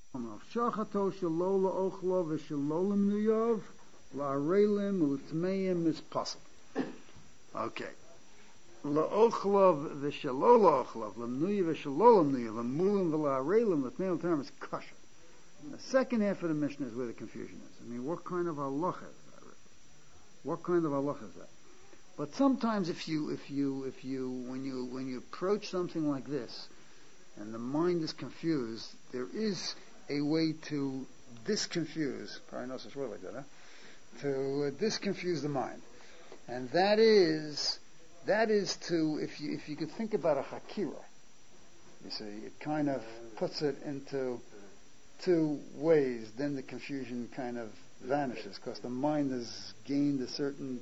Shachato shalola ochlo v'shalolim nuyov la'arelim u'tmeim is possible. Okay. La'ochlov v'shalola ochlov l'mnuya v'shalolim nuya l'mulim v'la'arelim l'tmeim term is kosher. The second half of the Mishnah is where the confusion is. I mean, what kind of halacha is that? What kind of halacha is that? But sometimes when you approach something like this, and the mind is confused, there is a way to disconfuse. Probably knows this word like that, huh? To disconfuse the mind, and that is to if you could think about a hakira. You see, it kind of puts it into two ways. Then the confusion kind of vanishes because the mind has gained a certain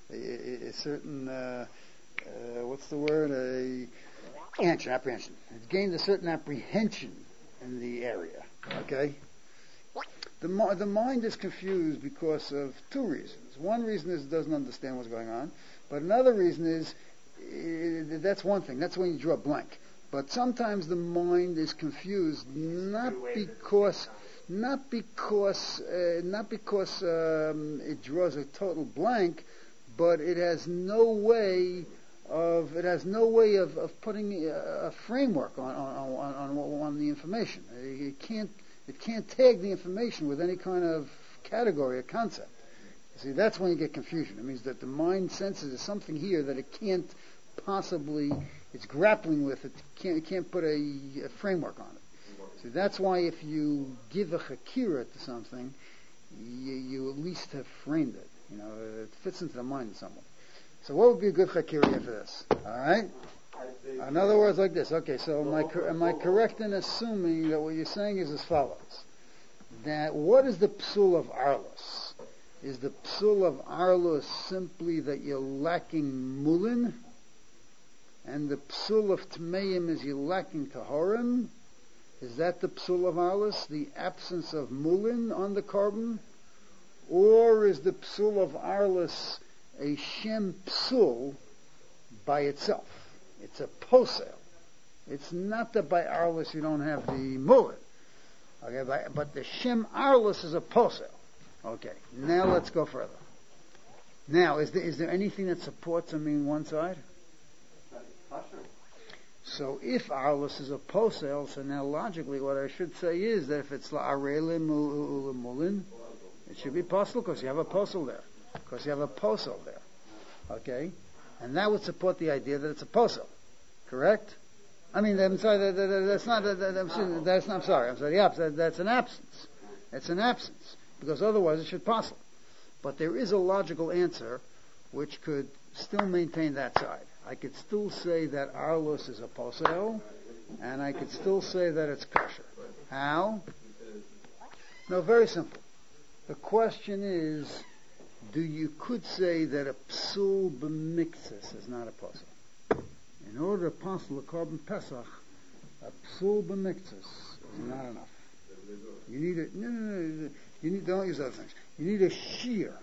what's the word? Apprehension. It's gained a certain apprehension in the area. Okay? The mind is confused because of two reasons. One reason is it doesn't understand what's going on, but another reason is that's one thing. That's when you draw a blank. But sometimes the mind is confused not because it draws a total blank, but it has no way of putting a framework on the information. It can't tag the information with any kind of category or concept. See, that's when you get confusion. It means that the mind senses there's something here that it can't possibly, it's grappling with. It can't put a framework on it. See, that's why if you give a chakira to something, you at least have framed it. It fits into the mind in some way. So what would be a good chakira for this? All right? In other words, like this. Okay, so am I correct in assuming that what you're saying is as follows? That what is the psul of arlos? Is the psul of arlos simply that you're lacking mulin? And the psul of tmeim is you're lacking tahorim? Is that the psul of arlos? The absence of mulin on the carbon? Or is the psul of arlos a shem psul by itself? It's a posel. It's not that by arlos you don't have the mulin. Okay, but the shem arlos is a posel. Okay, now let's go further. Now, is there anything that supports one side? So if arlos is a posel, so now logically what I should say is that if it's la'arelim mulin, it should be posel because you have a posel there. Okay? And that would support the idea that it's a posel. Correct? I'm sorry, that's not the opposite. That's an absence. It's an absence. Because otherwise it should posel. But there is a logical answer which could still maintain that side. I could still say that arlos is a posel, and I could still say that it's kosher. How? No, very simple. The question is, you could say that a psul b'miktzis is not a posel. In order to posel a carbon pesach, a psul b'miktzis is not enough. You need don't use other things. You need a shear.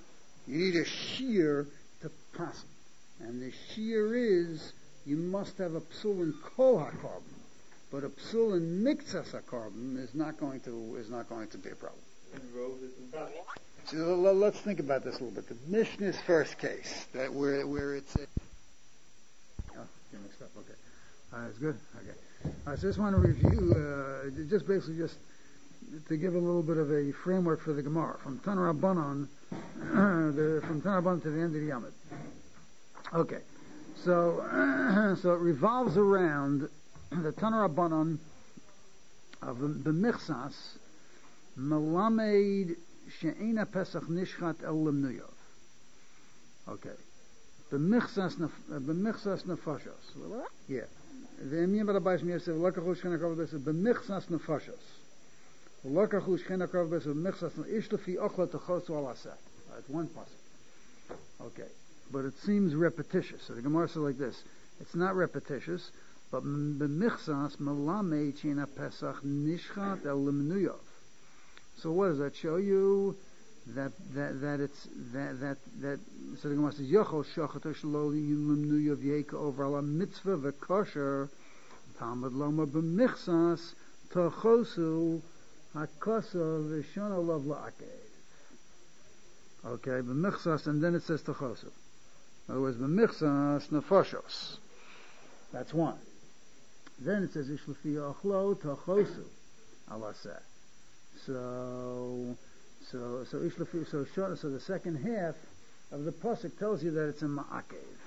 To posel. And the shear is, you must have a psul in kol ha-carbon. But a psul in miktzas ha-carbon is not going to be a problem. So let's think about this a little bit. The Mishnah's first case, that where it's get mixed up. Okay, it's good. Okay, so I just want to review, just to give a little bit of a framework for the Gemara from Tanur Rabbanan, from Tanur Rabbanan to the end of the Yamid. Okay, so it revolves around the Tanur Rabbanan of the Michsas Melamed She'ena Pesach Nishchat El Limnuyov. Okay. B'michsas nefashos. Yeah. V'emiyim b'rabayis miyasev l'kachu shchen ha'karav b'esav b'michsas nefashos. L'kachu shchen ha'karav b'esav b'michsas ish lefi ochla techosu al aseh. That's one passage. Okay. But it seems repetitious. So the Gemara says like this. It's not repetitious, but b'michsas melamed she'ena Pesach Nishchat El Limnuyov. So what does that show you? That it's that so the Gemara says Yochol Shachata Shlo Limnu Yavyeka over ala mitzvah v'kosher Talmud Loma b'michsas tachosu Hakosov Shona Lov La'akev. Okay, b'michsas, and then it says Tachosu. In other words, b'michsas Nefoshos. That's one. Then it says Ishlefi Ochlo Tachosu. Alaseh. So Ishlefi, so the second half of the pasuk tells you that it's a ma'akev.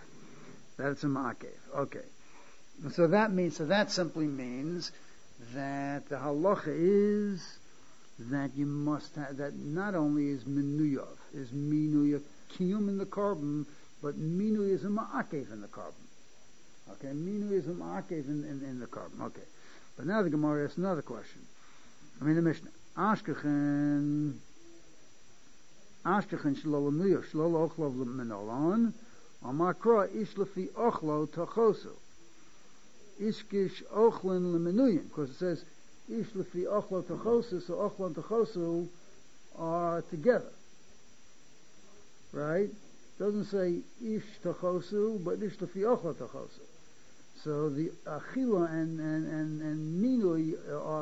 Okay. So that simply means that the halacha is that you must have, that not only is minuyav, is minuya kiyum in the carbon, but minuya is a ma'akev in the carbon. Okay, minuya is a ma'akev in the carbon. Okay. But now the Gemara asks another question. The Mishnah. Ashkechen shelo minuya, shelo ochlov l'menolon, amakra ish lefi ochlo tachosu. Ishkish ochlin l'menuyin, because it says ish lefi ochlo tachosu, so ochlo and tachosu are together, right? It doesn't say ish tachosu, but ish lefi ochlo tachosu. So the achila and minui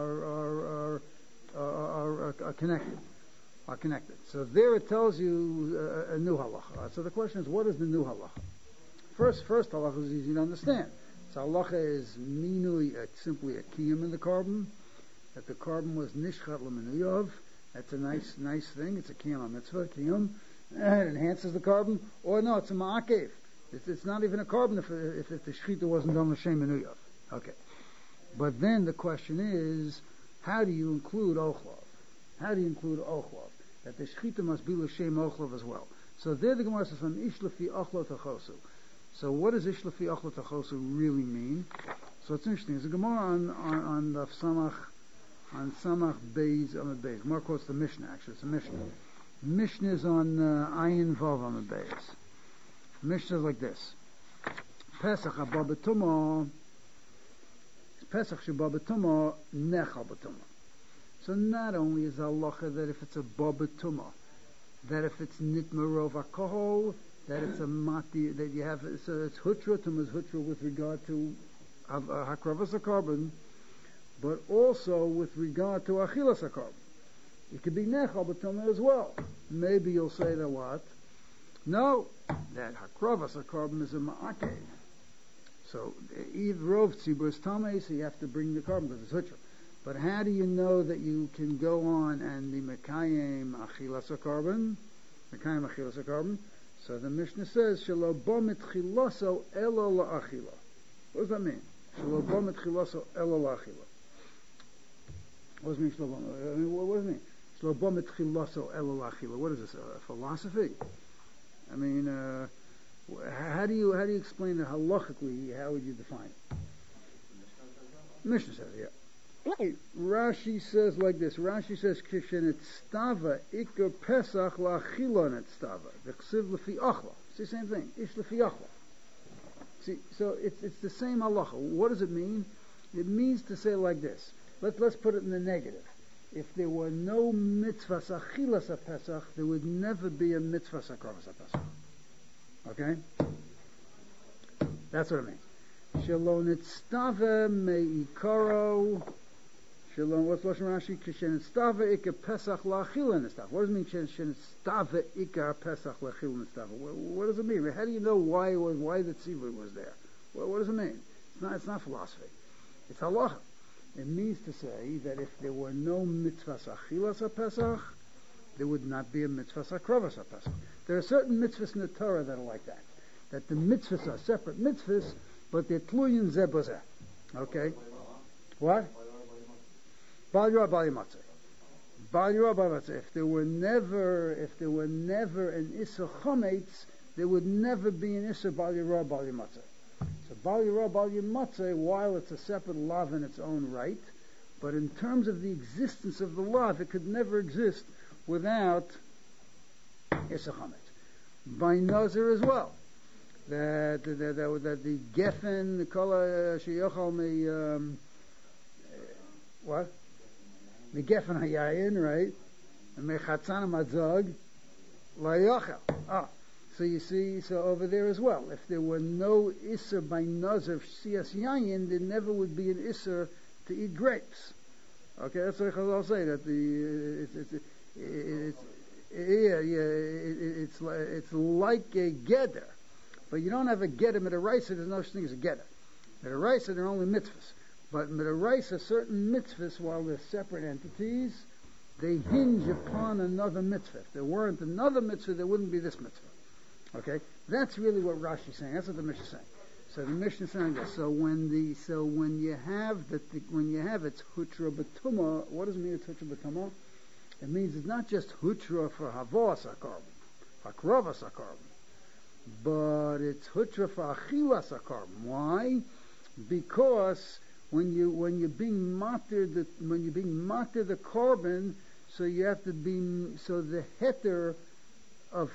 are connected. So there it tells you a new halacha. So the question is, what is the new halacha? First halacha is easy to understand. So halacha is minui, simply a kiyum in the carbon, that the carbon was nishchat l'menuyov. That's a nice thing. It's a kiyum mitzvah, kiyum. It enhances the carbon. Or no, it's a ma'akev. It's not even a carbon if the shechita wasn't done l'shem menuyov. Okay. But then the question is, how do you include ochlov? That the shechita must be l'shem ochlov as well. So there the Gemara says from ish lefi ochlo tachosu. So what does ish lefi ochlo tachosu really mean? So it's interesting. There's a Gemara on the Samach Beis on the Beis. Gemara quotes the Mishnah. Actually, it's a Mishnah. Mishnah is on Ayin Vav on the Beis. Mishnah is like this: Pesach haba b'tumah, Pesach sheba b'tumah nechal b'tumah. So not only is halacha that if it's a babatuma, that if it's nitmarov alcohol, that it's a mati, that you have, so it's hutra, tumas hutra with regard to hakravas carbon, but also with regard to achilas carbon. It could be nechal b'tumah as well. Maybe you'll say that what? No, that hakravas carbon is a ma'akev. So either rov tzibur tamei, so you have to bring the carbon because it's hutra. But how do you know that you can go on and the mekayim achilas carbon? So the Mishnah says, Shelo bo mitchilaso elo la'achila. What does that mean? Shelo bo mitchilaso elo la'achila. What does it mean, Shelo bo? What does it mean? Shelo bo mitchilaso elo la'achila. What is this? A philosophy? I mean, how do you explain it halachically? How would you define it? Mishnah says, yeah. Rashi says like this. Rashi says, "Kishen etztava ikar pesach la'achila etztava v'chsiv lefi achla." It's the same thing. Ish lefi achla. See, so it's the same halacha. What does it mean? It means to say like this. Let's put it in the negative. If there were no mitzvahs achilas pesach, there would never be a mitzvahs akravas pesach. Okay, that's what it means. Shalom etztava meikaro. What's Lashon Rashi? Kishen stava ikar pesach la'achila nestava. What does it mean? Kishen stava ikar pesach la'achila nestava. What does it mean? How do you know why the tzivur was there? What does it mean? It's not philosophy. It's halacha. It means to say that if there were no mitzvahs achilas pesach, there would not be a mitzvahs akravas pesach. There are certain mitzvahs in the Torah that are like that. That the mitzvahs are separate mitzvahs, but they're tluyin zeh b'zeh. Okay. What? Bal Yorah Bal Yimatzeh. If there were never an Issa Chometz, there would never be an Issa Bal Yorah Bal Yimatzeh. So Bal Yorah Bal Yimatzeh, while it's a separate lav in its own right, but in terms of the existence of the lav, it could never exist without Issa Chometz. By Nazir as well. That the Geffen, the Kala Sheyochal me what? The Geffen Hayayin, right? And Mechatzana Madzog, La Yochel. So you see, so over there as well. If there were no Isser by Nazar of Siyas Yayin, there never would be an Isser to eat grapes. Okay, that's what Chazal say, that it's like a geder. But you don't have a geder midaraisa, there's no such thing as a geder. Midaraisa, they're only mitzvahs. But midaraisa, certain mitzvahs, while they're separate entities, they hinge upon another mitzvah. If there weren't another mitzvah, there wouldn't be this mitzvah. Okay? That's really what Rashi's saying. That's what the Mishnah is saying. So the Mishnah is saying this. So when you have it's hutra b'tumah, what does it mean it's hutra b'tumah? It means it's not just hutra for havos hakarbon, hakravas hakarbon, but it's hutra for achilas hakarbon. Why? Because when you're being matir the carbon, so you have to be, so the heter of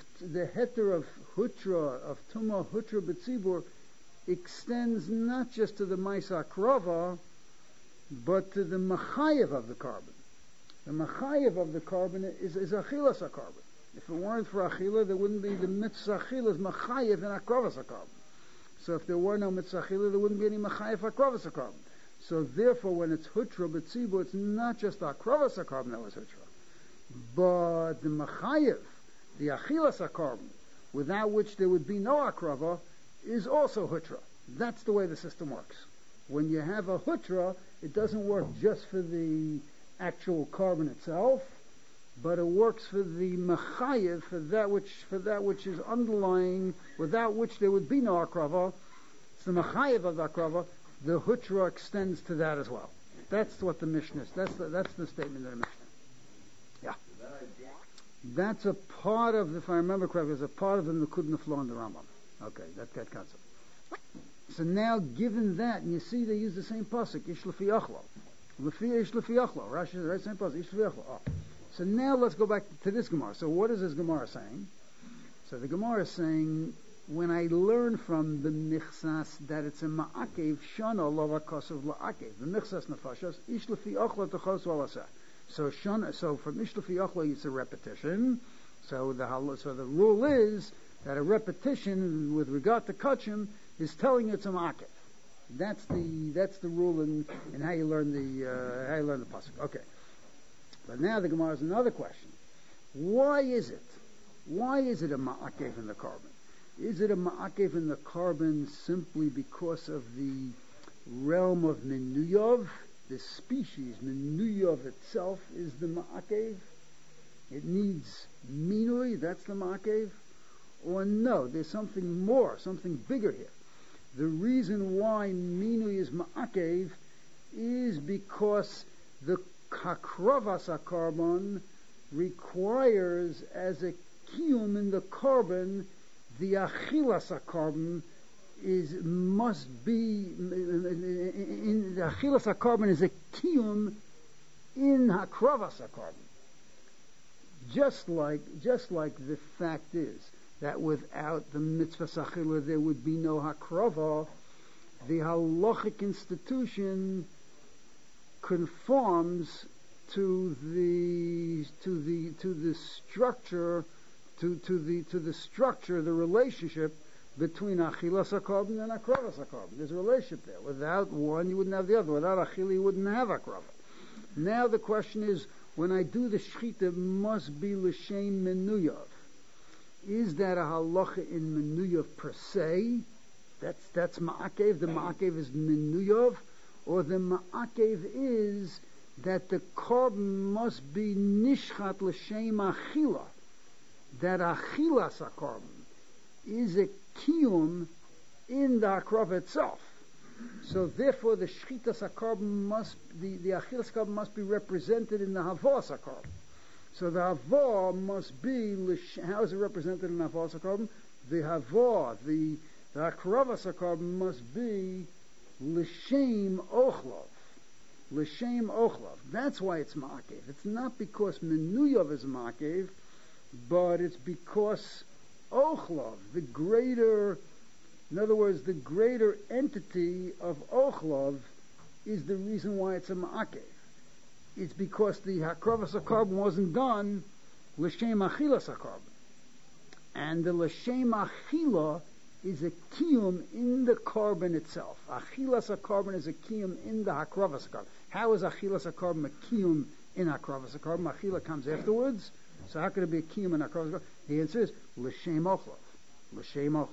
hutra of tumah hutra b'tzibur extends not just to the Maisa Krava, but to the Machayev of the carbon. The Machayev of the carbon is Achilas HaCarbon. If it weren't for Achila, there wouldn't be the Mitzvah Achilas Machayev and Akravas HaCarbon. So if there were no Mitzvah Achila, there wouldn't be any Machayev Akravas HaCarbon. So therefore, when it's Hutra B'tzibu, it's not just Akravas HaCarbon that was Hutra, but the Machayev, the Achilas HaCarbon, without which there would be no Akrava, is also hutra. That's the way the system works. When you have a hutra, it doesn't work just for the actual carbon itself, but it works for the mechayev, for that which is underlying, without which there would be no akrava. It's the mechayev of the akrava. The hutra extends to that as well. That's what the Mishnah is. That's the statement of the Mishnah. Yeah. That's a part of, if I remember correctly, it's a part of the Nukud Neflo and the Rambam. Okay, that concept. So now, given that, and you see they use the same pasuk, Ish Lefi Achlo. Ish Lefi Achlo. Rashi says, right, same pasuk, Ish Lefi Achlo. Oh. So now let's go back to this Gemara. So what is this Gemara saying? So the Gemara is saying, when I learn from the Michsas that it's a Ma'akev, Shana Lova Kosav La'akev. The Michsas Nefashos, Ish Lefi Achlo Techos Walasa. So from Ish Lefi Achlo, it's a repetition. So the rule is that a repetition with regard to kachim is telling you it's a ma'akev. That's the rule in how you learn the pasuk. Okay, but now the Gemara has another question. Why is it a ma'akev in the carbon? Is it a ma'akev in the carbon simply because of the realm of minuyov? The species minuyov itself is the ma'akev. It needs minui. That's the ma'akev. Or no, there's something more, something bigger here. The reason why minui is ma'akev is because the kakravas carbon requires, as a kiyum in the carbon, the achilas carbon must be in the achilas carbon is a kiyum in hakravas carbon. Just like the fact is that without the mitzvah sachila there would be no hakrava. The halachic institution conforms to the structure, the relationship between achilas hakarbon and akravas hakarbon. There's a relationship there. Without one, you wouldn't have the other. Without achila, you wouldn't have akrava. Now the question is, when I do the shechita, must be l'shem menuyav. Is that a halacha in menuyav per se? That's ma'akev. The ma'akev is menuyav, or the ma'akev is that the carbon must be nishchat l'shem achila. That achilas carbon is a kiyum in the akrav itself. So therefore, the shchitas carbon the achilas carbon must be represented in the havos carbon. So the havor must be, how is it represented in the havos carbon? The havor, the akravas carbon must be l'shem ochlov. L'shem ochlov. That's why it's ma'akev. It's not because menuyav is ma'akev, but it's because ochlov, the greater entity of ochlov is the reason why it's a ma'akev. It's because the hakravas carbon wasn't done l'shem achilas carbon, and the l'shem achila is a kiyum in the carbon itself. Achilas carbon is a kiyum in the hakravas carbon. How is achilas hakorban a kiyum in akravas hakorban? Achila comes afterwards, so how could it be a kiyum in akravas hakorban? The answer is l'shem ochlav, l'shem ochlav.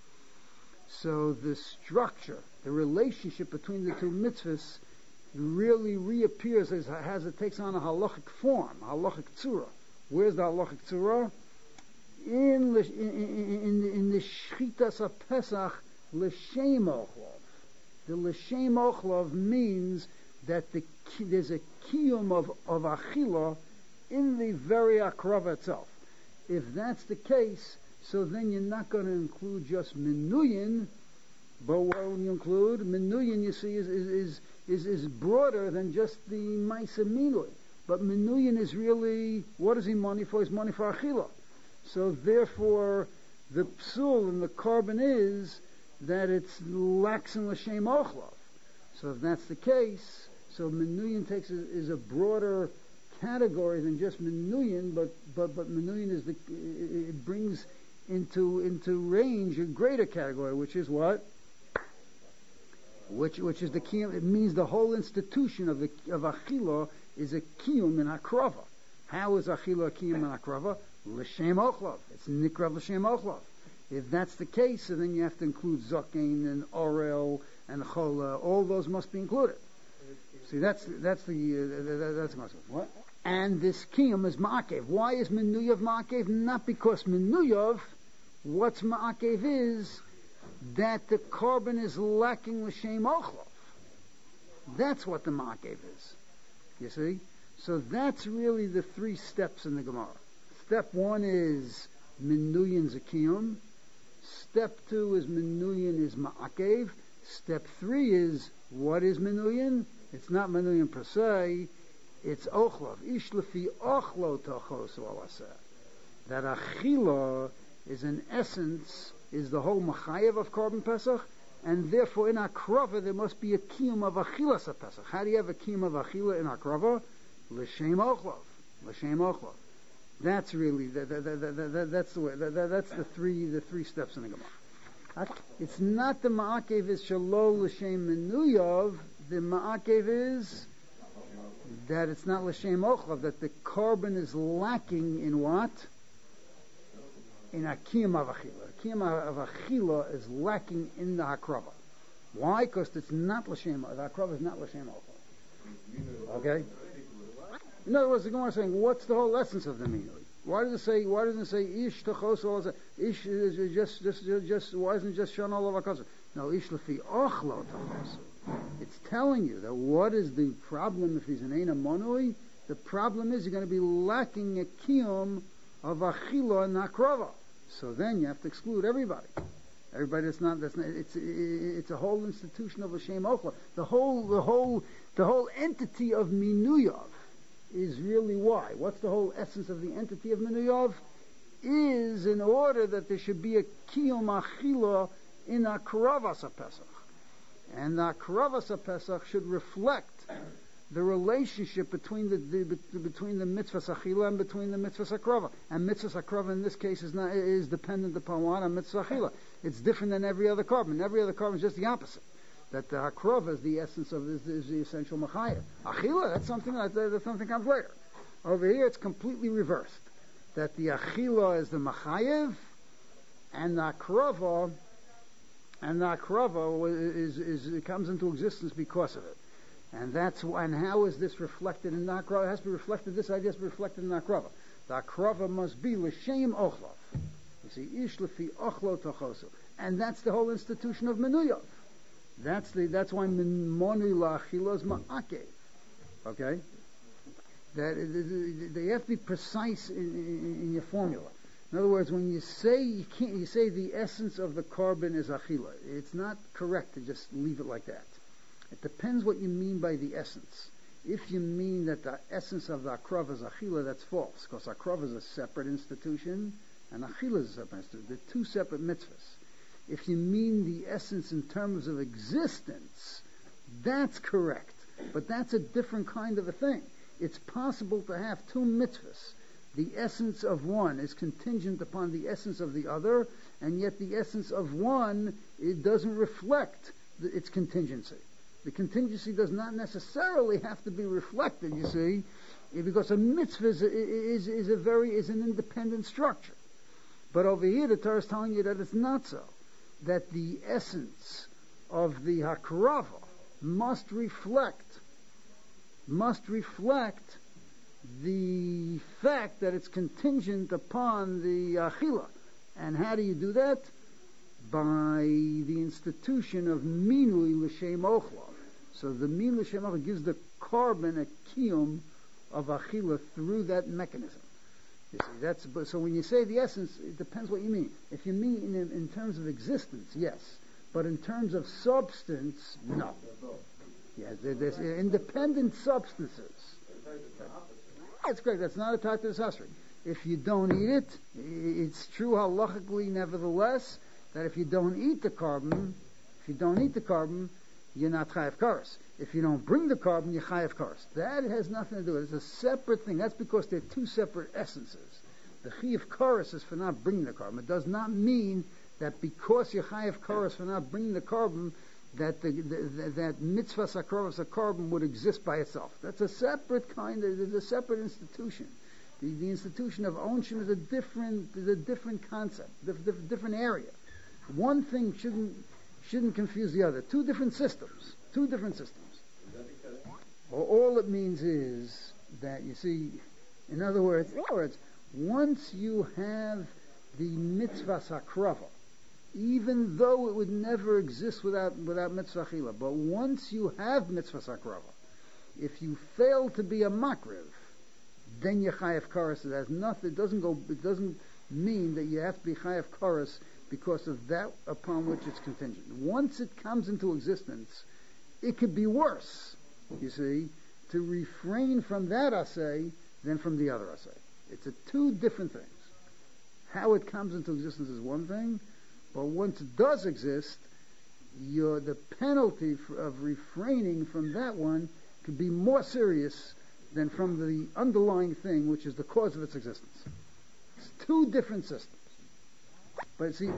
So the structure, the relationship between the two mitzvahs really reappears as it takes on a halachic form, a halachic tzura. Where's the halachic tzura? In the Shchitas HaPesach L'Shem Ochlav. The L'Shem Ochlav means that there's a kiyum of Achila in the very Akrava itself. If that's the case, so then you're not going to include just Menuyin, but what will you include? Menuyin, you see, is broader than just the Maisa Minui. But Menuyin is really, what is he money for? He's money for Achila. So therefore, the psul and the carbon is that it's lacks in l'shem ochlav. So if that's the case, so menuyin is a broader category than just menuyin, but menuyin is it brings into range a greater category, which is what? Which is the kiyum. It means the whole institution of achila is a kiyum in akrava. How is achila a kiyum in akrava? L'shem ochlav. It's nikrav l'shem ochlav. If that's the case, so then you have to include zakein and orel and chola. All those must be included. See, that's what. And this kiyum is ma'akev. Why is menuyav ma'akev? Not because menuyav. What's ma'akev is that the carbon is lacking l'shem ochlav. That's what the ma'akev is. You see? So that's really the three steps in the Gemara. Step one is menuyin zakiyum. Step two is menuyin is ma'akev. Step three is, what is menuyin? It's not menuyin per se, it's ochlav. Ish lefi ochlo tochosu alaseh. That achila is in essence, is the whole machayev of Korban Pesach, and therefore in akrava there must be a kiyum of achilas Pesach. How do you have a kiyum of achila in akrava? L'shem ochlav. L'shem ochlav. That's really that's the way. That's the three steps in the Gemara. It's not the ma'akev is shalol l'shem menuyav. The ma'akev is that it's not l'shem ochlav. That the carbon is lacking in what? In a kiyum of achila. A kiyum of achila is lacking in the hakrava. Why? Because it's not l'shem. The hakrava is not l'shem ochlav. Okay. In other words, the Gemara is saying, what's the whole essence of the minui? Why doesn't it say ish tachos? Ish is just why isn't it just shon all of our? No, ish lefi ochlo tachos. It's telling you that what is the problem if he's an eina monui? The problem is you're going to be lacking a kiyum of achila and akrava. So then you have to exclude everybody. Everybody that's not. It's a whole institution of l'shem ochla. The whole entity of minuyav is really why. What's the whole essence of the entity of Menuyav? Is in order that there should be a kiyum achila in Akravas HaPesach. And the Akravas HaPesach should reflect the relationship between the mitzvah achila and between the mitzvah akrava. And mitzvah akrava in this case is dependent upon what? On mitzvah achila. It's different than every other carbon. Every other carbon is just the opposite. That the akrava is the essence of this, is the essential machaya. Achila, that's something comes later. Over here, it's completely reversed. That the achila is the machayev, and the akrava is it comes into existence because of it. And that's why. And how is this reflected in the akrava? It has to be reflected. This idea has to be reflected in the akrava. The akrava must be l'shem ochlav. You see, ish lefi ochlo tochosu, and that's the whole institution of menuyav. That's why monu la'achila is ma'akev. Okay? That they have to be precise in your formula. In other words, when you say the essence of the carbon is achila, it's not correct to just leave it like that. It depends what you mean by the essence. If you mean that the essence of the akrav is achila, that's false, because akrav is a separate institution and achila is a separate institution. They're two separate mitzvahs. If you mean the essence in terms of existence, that's correct. But that's a different kind of a thing. It's possible to have two mitzvahs. The essence of one is contingent upon the essence of the other, and yet the essence of one, it doesn't reflect its contingency. The contingency does not necessarily have to be reflected, you see, because a mitzvah is an independent structure. But over here, the Torah is telling you that it's not so. That the essence of the hakrava must reflect the fact that it's contingent upon the achila. And how do you do that? By the institution of minui l'shem ochla. So the minui l'shem ochla gives the carbon a kiyum of achila through that mechanism. You see, so when you say the essence, it depends what you mean. If you mean in terms of existence, yes. But in terms of substance, no. Yes, there's independent substances. That's correct. That's not a tatus asri. If you don't eat it, it's true halachically, nevertheless, that if you don't eat the carbon, you're not chayav kares. If you don't bring the carbon, you're chayav kares. That has nothing to do with it. It's a separate thing. That's because they're two separate essences. The chayav kares is for not bringing the carbon. It does not mean that because you're chayav kares for not bringing the carbon, that that mitzvah sakrovas, a carbon, would exist by itself. That's a separate there's a separate institution. The institution of onshim is a different concept, different area. One thing shouldn't confuse the other. Two different systems. All it means is that, you see, in other words, once you have the mitzvah sakrava, even though it would never exist without mitzvah chila, but once you have mitzvah sakrava, if you fail to be a makriv, then you're chayav kares. It has nothing. It doesn't mean that you have to be chayav kares because of that upon which it's contingent. Once it comes into existence, it could be worse, you see, to refrain from that assay than from the other assay. It's two different things. How it comes into existence is one thing, but once it does exist, the penalty of refraining from that one could be more serious than from the underlying thing, which is the cause of its existence. It's two different systems. But see,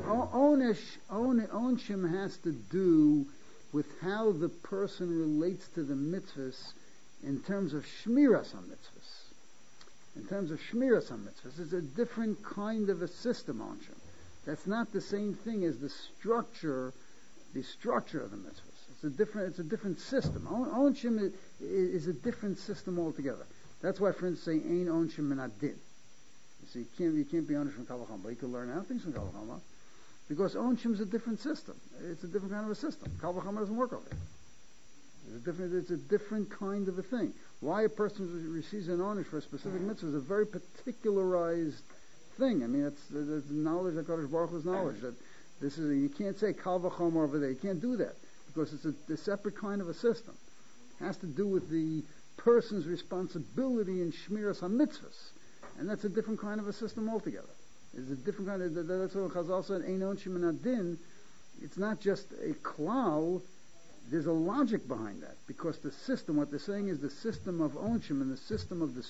onshim has to do with how the person relates to the mitzvahs in terms of shmiras ha-mitzvahs. In terms of shmiras ha-mitzvahs, it's a different kind of a system, onshim. That's not the same thing as the structure of the mitzvahs. It's a different system. Onshim is a different system altogether. That's why friends say, "Ein onshim min adin." You see, you can't be onish from kal v'chama, but you can learn how things from kal v'chama, because onshim is a different system. It's a different kind of a system. Kal v'chama doesn't work over here. It's a different kind of a thing. Why a person receives an onish for a specific mitzvah is a very particularized thing. I mean, it's knowledge that Kadosh Baruch Hu's knowledge. That this is you can't say kal v'chama over there. You can't do that because it's a separate kind of a system. It has to do with the person's responsibility in shmiras ha-mitzvahs. And that's a different kind of a system altogether. It's a different kind of, that's what Chazal said, Ein onshim min adin. It's not just a klal, there's a logic behind that. Because the system, what they're saying is the system of onshim and the system of the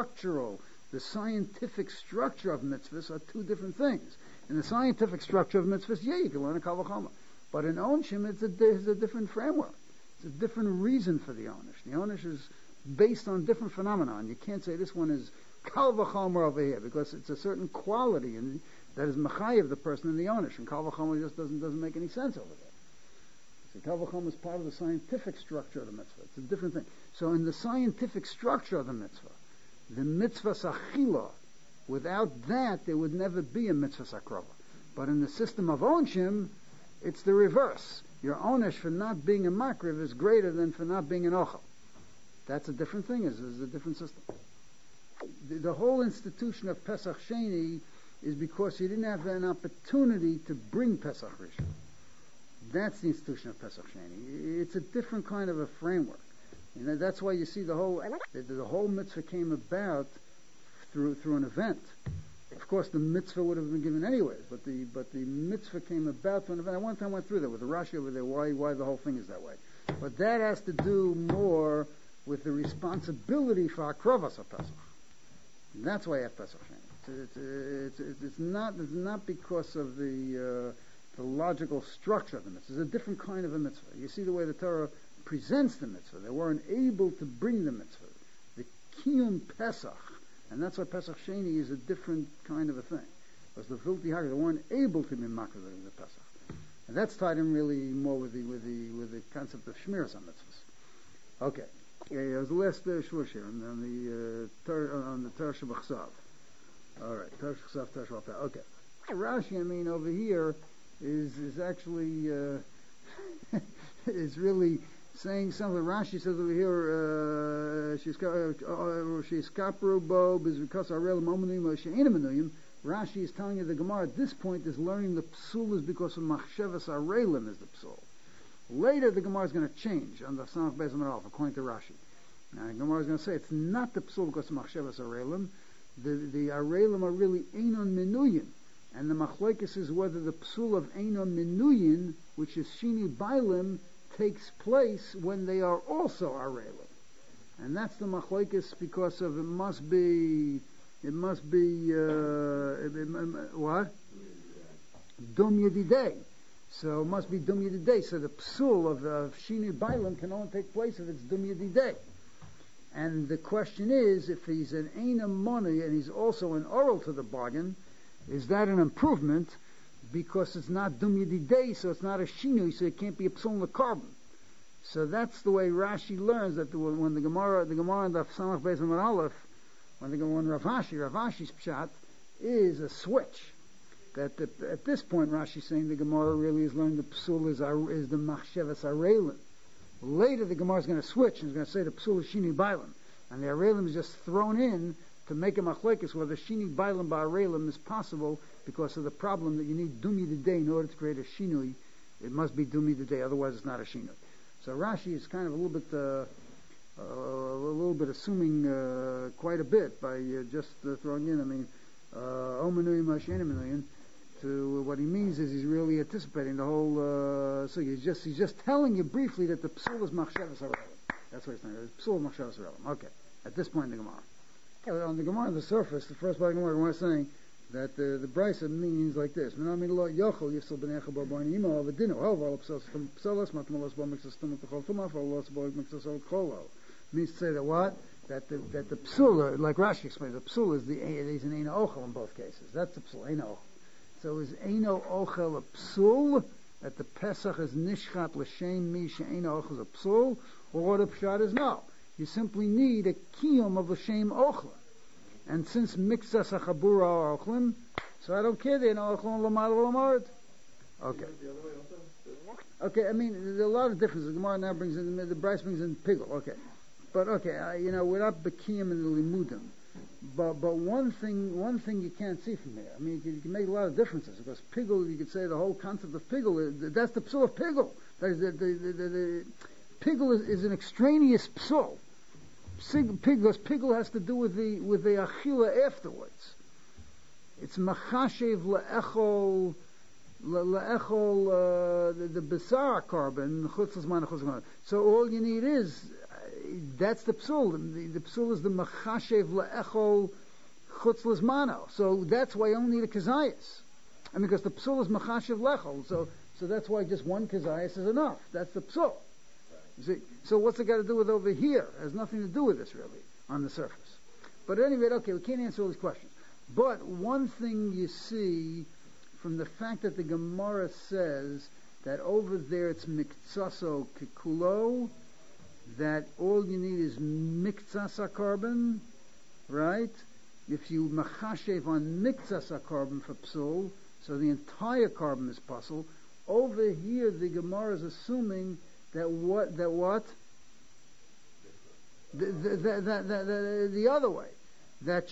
scientific structure of mitzvahs are two different things. In the scientific structure of mitzvahs, you can learn a kal v'chama. But in onshim, it's a different framework. It's a different reason for the onish. The onish is based on different phenomena. And you can't say this one is kal v'chomer over here, because it's a certain quality and that is mechayev the person in the onish, and kal v'chomer just doesn't make any sense over there. So kal v'chomer is part of the scientific structure of the mitzvah. It's a different thing. So in the scientific structure of the mitzvah sachila, without that there would never be a mitzvah sakrava. But in the system of onshim, it's the reverse. Your onish for not being a makriv is greater than for not being an ochel. That's a different thing. It's a different system. The whole institution of Pesach Sheni is because you didn't have an opportunity to bring Pesach Rishon. That's the institution of Pesach Sheni. It's a different kind of a framework. That's why you see the whole mitzvah came about through an event. Of course, the mitzvah would have been given anyways, but the mitzvah came about through an event. I one time went through that with the Rashi over there, why the whole thing is that way. But that has to do more with the responsibility for Akrovas of Pesach. And that's why I have Pesach Sheni. It's not because of the logical structure of the mitzvah. It's a different kind of a mitzvah. You see the way the Torah presents the mitzvah. They weren't able to bring the mitzvah. The Kiyum Pesach, and that's why Pesach Sheni is a different kind of a thing. Because the Vilti Haggis, they weren't able to be makar the Pesach. And that's tied in really more with the concept of Shmiras HaMitzvahs. Okay. It was the last shvush here on the Torah Shabachsav. All right, Torah Shabachsav, Torah Shabachsav. Okay. Rashi, I mean, over here is actually is really saying something. Rashi says over here, she's kapru bo because arel momenim she'ena menuyim. Rashi is telling you the Gemara at this point is learning the psul is because of machshavas arelim is the psul. Later the Gemara is going to change on the Samach Beis Amud Aleph according to Rashi. Now the Gemara is going to say it's not the psul because of machshavas arelim. The arelim are really einon menuyin, and the machlekes is whether the psul of einon menuyin, which is shini bailim, takes place when they are also arelim, and that's the machlekes because of it must be what? Dum Yedidei. So it must be Dum Yedidei. So the psul of Shini Bailam can only take place if it's Dum Yedidei. And the question is, if he's an Einam Moni and he's also an oral to the bargain, is that an improvement? Because it's not Dum Yedidei, so it's not a Shinu, so it can't be a psul in the carbon. So that's the way Rashi learns that when the Gemara in the Samach Beis Amud Aleph, when Ravashi's pshat is a switch. That at this point, Rashi's saying the Gemara really is learning the psul is the machshavas arelim. Later, the Gemara is going to switch and is going to say the psul is shini bailam, and the arelim is just thrown in to make a machlekes whether shini bailam ba arelim is possible because of the problem that you need dumi today in order to create a shinui. It must be dumi today, otherwise it's not a shinui. So Rashi is kind of a little bit assuming quite a bit by just throwing in, I mean, Omenuyim Hashenim to what he means is he's really anticipating the whole, so he's just telling you briefly that the psul is machshavas arelim. That's what he's saying. The psul is machshavas arelim. Okay. At this point in the Gemara. Okay, on the Gemara on the surface, the first part of the Gemara is saying that the Brisa means like this. Means to say that what? That the psul, like Rashi explains, the psul is an eino ochel in both cases. That's the psul, eino ochel. So is eino ochel a psul? That the Pesach is nishchat l'shem mi she'eino ochel is a psul? Or what a pshat is no. You simply need a kiyum of l'shem ochel. And since mixas hachabura are ochlim, so I don't care, they know ochlim l'mal l'mard. Okay. Okay, I mean, there's a lot of differences. The Gemara now brings in, the Bryce brings in pigul. Okay. But okay, we're not bekiyim in the limudim. But one thing you can't see from here. I mean, you can make a lot of differences because pigul. You could say the whole concept of pigul. That's the psul of pigul. That is the pigul is an extraneous psul. Because pigul has to do with the achila afterwards. It's machashev le'echol the besar carbon. So all you need is. That's the psul. The psul is the machashev le'echol chutz l'zmano. So that's why you only need a kazayas. I mean, because the psul is machashev lechol. So that's why just one kazayas is enough. That's the psul. You see? So what's it got to do with over here? It has nothing to do with this really on the surface. But at any rate, okay, we can't answer all these questions. But one thing you see from the fact that the Gemara says that over there it's miktsaso kikulo, that all you need is miktsas carbon, right? If you machashev on miktsas carbon for psul, so the entire carbon is puzzle. Over here, the Gemara is assuming that what? The other way, that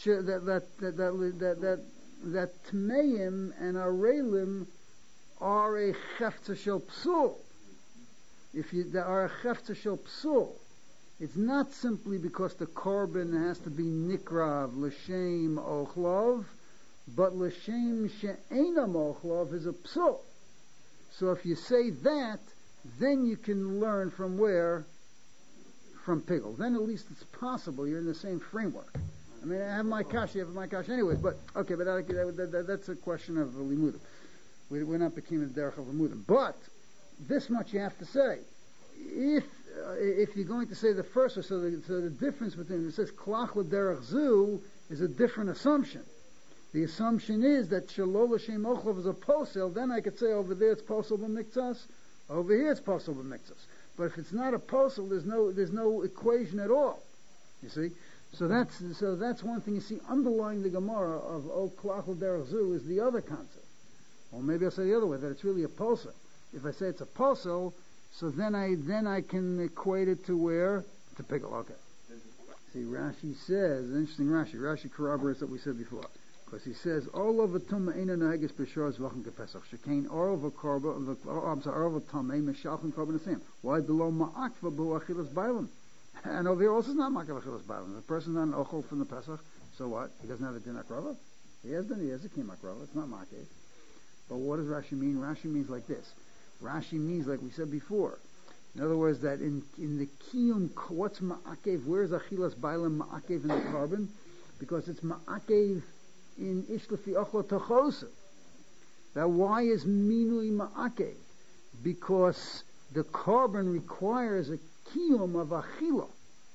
tmeim and arelim are a chefta shel psul. If there are a chefta shel psul, it's not simply because the carbon has to be nikrav l'shem ochlov, but l'shem she'enam ochlov is a psul. So if you say that, then you can learn from where? From pigul. Then at least it's possible. You're in the same framework. I mean, I have my kash, you have my kash anyways, but okay, but that's a question of limudim. We're not becoming the derech of limudim. But this much you have to say. If if you're going to say the first one, so the difference between, it says klach l'derech zu is a different assumption. The assumption is that shalol l'shem ochlav is a posel, then I could say over there it's posel b'miktzas, over here it's posel b'miktzas. But if it's not a posel, there's no equation at all. You see? So that's one thing you see underlying the Gemara of klach l'derech zu is the other concept. Or maybe I'll say the other way, that it's really a posel. If I say it's a posel, so then I can equate it to where? To pickle. Okay. See, Rashi says, interesting Rashi corroborates what we said before. Because he says, all of a tumma eina naheges b'shor zvachim kepesach. Shekain or of a korba, or of a tumma, meshalchim korban asam. Why below ma'akva b'hu achilas bailam? And over here also is not ma'akva achilas bailam. The person's not an ochel from the Pesach, so what? He doesn't have a din akrava? He has a kiyum akrava. It's not ma'akev. But what does Rashi mean? Rashi means like this. Rashi means, like we said before, in other words, that in the kiyum, what's ma'akev? Where's achilas bailam ma'akev in the carbon? Because it's ma'akev in ishlefi ochla tochosa. Now, why is minui ma'akev? Because the carbon requires a kiyum of achila.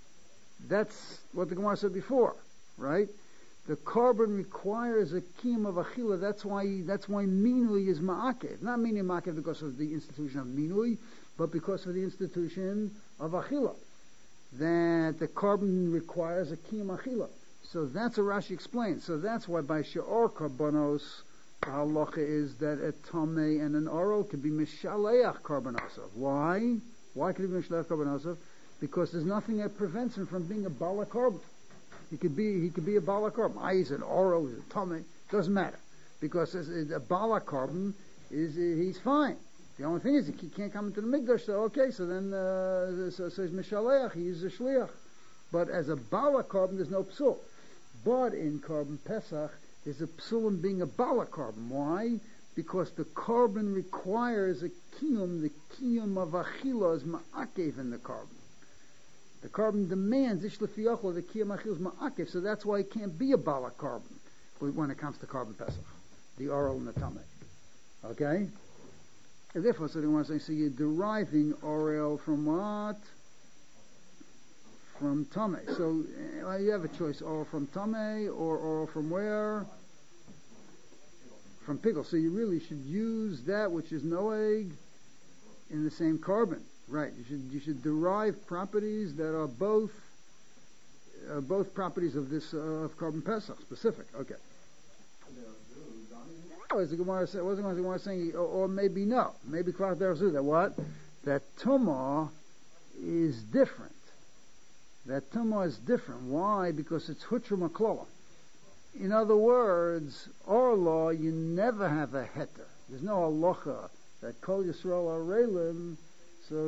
That's what the Gemara said before, right? The carbon requires a kiyum of achila. That's why minui is ma'akev. Not minui ma'akev because of the institution of minui, but because of the institution of achila. That the carbon requires a kiyum achila. So that's what Rashi explains. So that's why by she'or karbonos, halacha is that a tameh and an oral could be mishaleach karbonosav. Why? Why could it be mishaleach karbonosav? Because there's nothing that prevents him from being a bala carbon. He could be a bala carbon. He's an oral, he's a tameh. Doesn't matter. Because a bala carbon he's fine. The only thing is he can't come into the mikdash. So okay, so then so he's mishaleach. He's a shliach. But as a bala carbon, there's no psul. But in carbon Pesach, there's a psul in being a bala carbon. Why? Because the carbon requires a kiyum. The kiyum of achila is ma'akev in the carbon. The carbon demands ishlefi ochla, the kiyum achila is ma'akev. So that's why it can't be a bala carbon when it comes to carbon Pesach, the oral and the tameh. Okay? And therefore, so they want to say, so you're deriving oral from what? From tameh. So you have a choice, or from tameh, or from where? From pickle. So you really should use that which is noeg in the same carbon, right? You should derive properties that are both properties of this of carbon Pesach specific. Okay. As the Gemara said, wasn't the Gemara saying, or maybe no, maybe klach derech that what? That tumah is different. That tumah is different. Why? Because it's hutra maklala. In other words, our law, you never have a heter. There's no halacha that kol Yisrael are reilim, so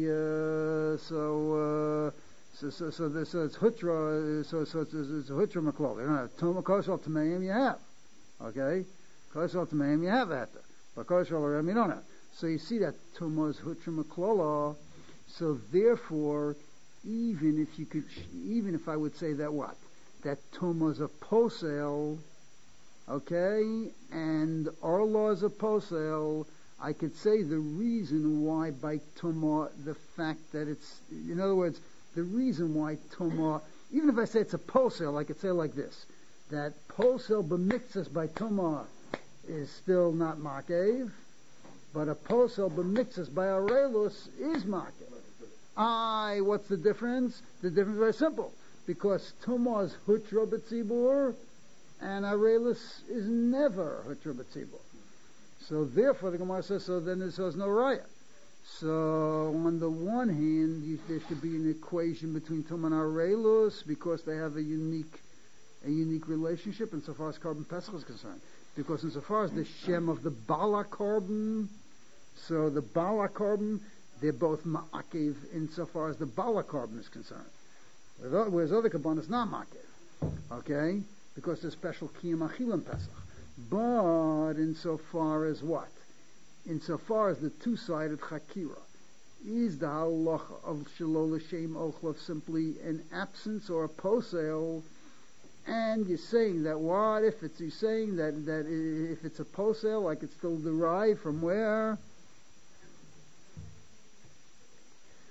it's hutra, so it's hutra maklala. You don't have tumah kol Yisrael tameim, you have. Okay? Kol Yisrael tameim, you have a heter. But kol Yisrael are reilim, you don't have. So you see that tumah is hutra maklala, so therefore, even if I would say that what? That tumah is a posel, okay, and our law is a posel, I could say the reason why by tumah, the fact that it's, in other words, the reason why tumah, even if I say it's a posel, I could say like this, that posel b'miktzas by tumah is still not makev, but a posel b'miktzas by arelus is makev. What's the difference? The difference is very simple. Because tumah is hutra b'tzibur, and arelis is never hutra b'tzibur. So therefore, the Gemara says, so then there's no raya. So on the one hand, there should be an equation between tumah and arelis because they have a unique relationship insofar as carbon pesach is concerned. Because insofar as the shem of the bala carbon, so the bala carbon, they're both ma'akev insofar as the bala carbon is concerned. Whereas other kabbalah is not ma'akev. Okay? Because there's special kiyum achilim pesach. But insofar as what? Insofar as the two-sided chakira, is the halacha of shalol l'shem ochlav simply an absence or a posel, and you're saying that what? You're saying that if it's a posel, I could still derive from where?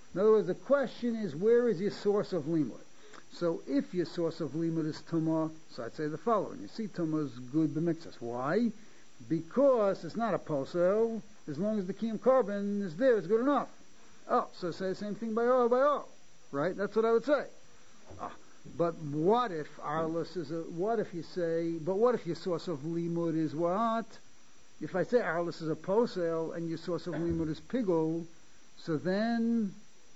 In other words, the question is, where is your source of limud? So if your source of limud is tumah, so I'd say the following. You see, tumah is good b'mikzas. Why? Because it's not a posel. As long as the kiyum carbon is there, it's good enough. Oh, so say the same thing by all. Right? That's what I would say. But what if arlus is what if your source of limud is what? If I say arlus is a posel and your source of limud is pigul, so then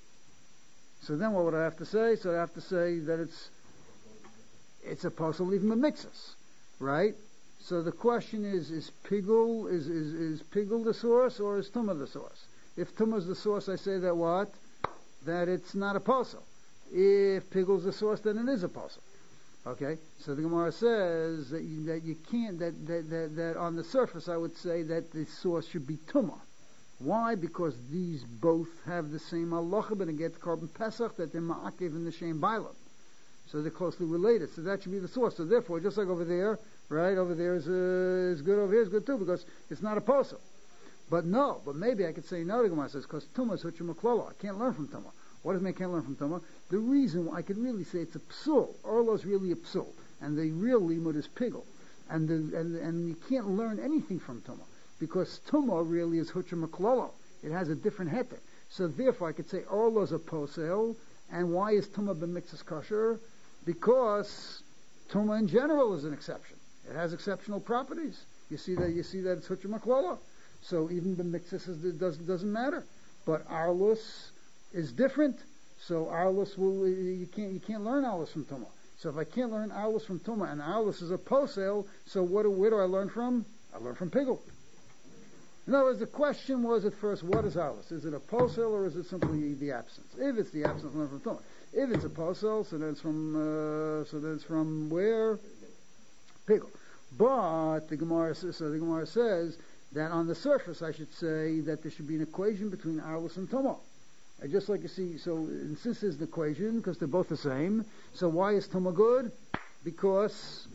what would I have to say? So I have to say that it's a posel even b'mikzas, right? So the question is pigul is pigul the source or is tumah the source? If tumah is the source, I say that what? That it's not a posel. If pigul is the source, then it is a posel. Okay, so the Gemara says that you can't that on the surface I would say that the source should be tumah. Why? Because these both have the same halacha, but get carbon pesach that they're ma'akev in the same bailam. So they're closely related. So that should be the source. So therefore, just like over there, right? Over there is good. Over here is good too because it's not a posel. But maybe I could say no. The Gemara says because tumah is huchim maklala. I can't learn from tumah. What does mean I can't learn from tumah? The reason I could really say it's a psul. Orlo is really a psul, and the real limud is pigul, and you can't learn anything from tumah because tumah really is huchim maklala. It has a different heter. So therefore, I could say Orlo is a posel. And why is tumah b'mikzas kosher? Because tumah in general is an exception. It has exceptional properties. You see that it's huchim maklala. So even b'mikzas doesn't matter. But arlus is different. So arlus you can't learn arlus from tumah. So if I can't learn arlus from tumah and arlus is a posel, so where do I learn from? I learn from pigul. In other words, the question was at first, what is arlus? Is it a posel or is it simply the absence? If it's the absence, learn from tumah. If it's a posel, so then it's from where? Pigul. But the Gemara says that on the surface, I should say that there should be an equation between arlus and tumah. Just like you see, so since there's the equation, because they're both the same, so why is tumah good? Because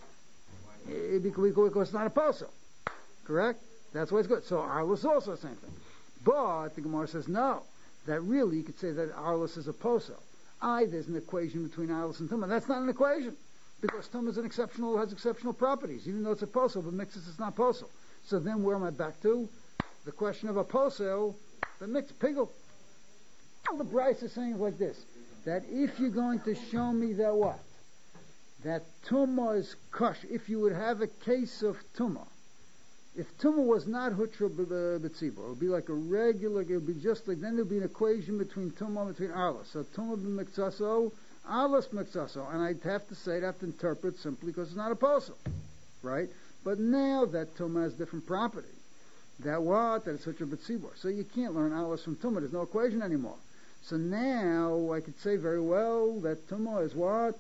it's not a posel. Correct? That's why it's good. So arlus is also the same thing. But the Gemara says no. That really you could say that arlus is a posel. There's an equation between arlus and tumah. That's not an equation because tumah has exceptional properties, even though it's a posel, but mixes it's not posel. So then where am I back to? The question of a posel, the mixed pigul. Well, the Bryce is saying like this: that if you're going to show me that what? That tumah is kush. If you would have a case of tumah. If tumah was not hutra b'tzibur, it would be like a regular, it would be just like, then there would be an equation between tumah and between arlus. So tumah b'mikzaso, arlus b'mikzaso. And I'd have to interpret simply because it's not a posel. Right? But now that tumah has different properties. That it's hutra b'tzibur. So you can't learn arlus from tumah. There's no equation anymore. So now I could say very well that tumah is what?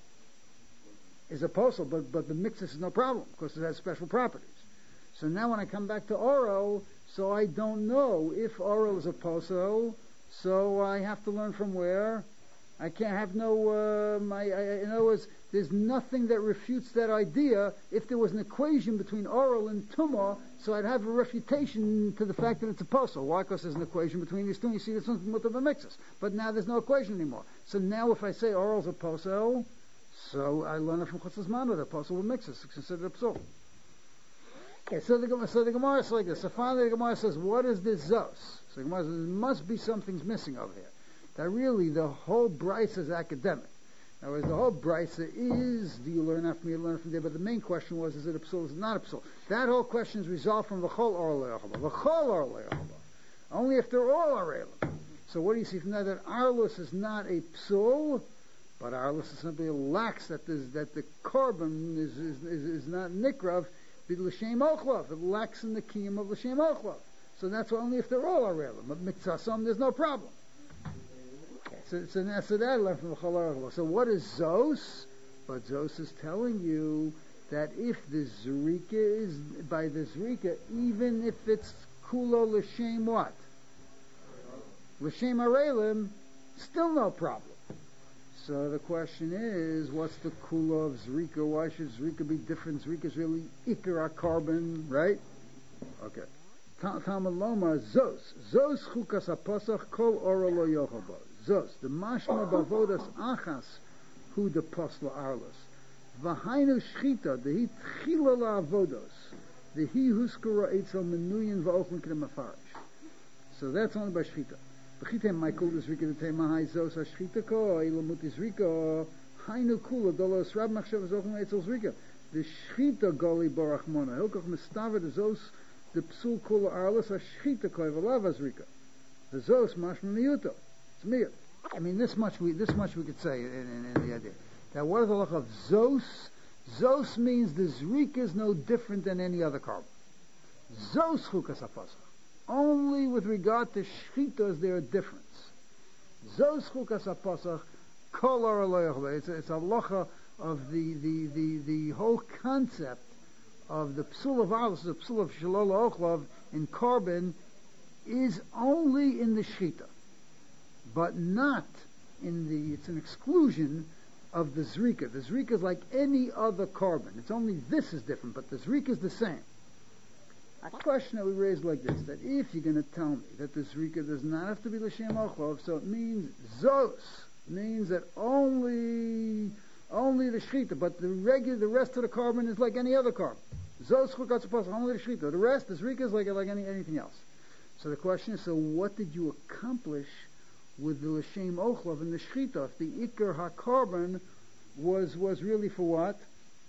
Is a posel, but the mixus is no problem because it has special properties. So now when I come back to Oro, so I don't know if Oro is a posel, so I have to learn from where? I can't have no, in other words, there's nothing that refutes that idea. If there was an equation between Oro and Tumah, so I'd have a refutation to the fact that it's a posel. Why? Because there's an equation between these two. You see, this one's mutar b'mikzas. But now there's no equation anymore. So now if I say Oro is a posel, so I learn it from Chutzas Mana, that posel b'mikzas. It's considered a psul. Okay, so the Gemara is like this. So finally the Gemara says, what is this Zos? So the Gemara says, there must be something's missing over here. That really the whole Bryce is academic. In other words, the whole Bryce is, do you learn after me, you learn from there? But the main question was, is it a psul, is it not a psul? That whole question is resolved from V'chol Or Le'achaba. V'chol Or Le'achaba. Only if they're all Arelim. So what do you see from that? That Arlus is not a psul, but Arlus is simply lacks that the carbon is not nikrav, L'shem ochlav. It lacks in the kiyum of l'shem ochlav. So that's only if they're all arelim. But mitzasam, there's no problem. So that I learned from the Chalar. So what is Zos? But Zos is telling you that if the Zrika is by the Zrika, even if it's kulo l'shem what? L'shem arelim, still no problem. So the question is, what's the kula of Zrika? Why should Zrika be different? Zrika is really ikar carbon, right? Okay. Talmud Lomar Zos chukas haposach kol ora lo yochel bo. Zos the mashma bavodas achas hu de posla arlos. V'hainu shchita dehi tchila la avodos. Dehi huskura eitzel menuyin v'ochlen k'nei mafarish. So that's only by shchita. B'chita Michael is rika the mahai zos ha-shchita ko ilamut is rika hainu kula dolos rab machshav zochlen eitzel zrika. The shchita goli barachmona hilkach mistaver the zos the psul kula arlos ha-shchita ko evalav azrika. The zos mashma miyuto. It's mir. I mean, this much we could say in the idea. Now, what is the halach of zos? Zos means the zrika is no different than any other carbon. Zos chukas hapasach. Only with regard to shchita is there a difference. Zos chukas hapasach kol ora lo yochel. It's a halacha of the whole concept of the psul of arlos, the psul of shalol ochlav in carbon is only in the shchita, but not in the. It's an exclusion of the zrika. The zrika is like any other carbon. It's only this is different, but the zrika is the same. A question that we raised like this, that if you're going to tell me that the zrika does not have to be l'shem ochlav, so it means zos, means that only the shchita, but the rest of the carbon is like any other carbon. Zos chukas hapasach, only the shchita. The rest, the zrika is like anything else. So the question is, so what did you accomplish with the l'shem ochlav and the shchita? If the ikar ha-carbon was really for what?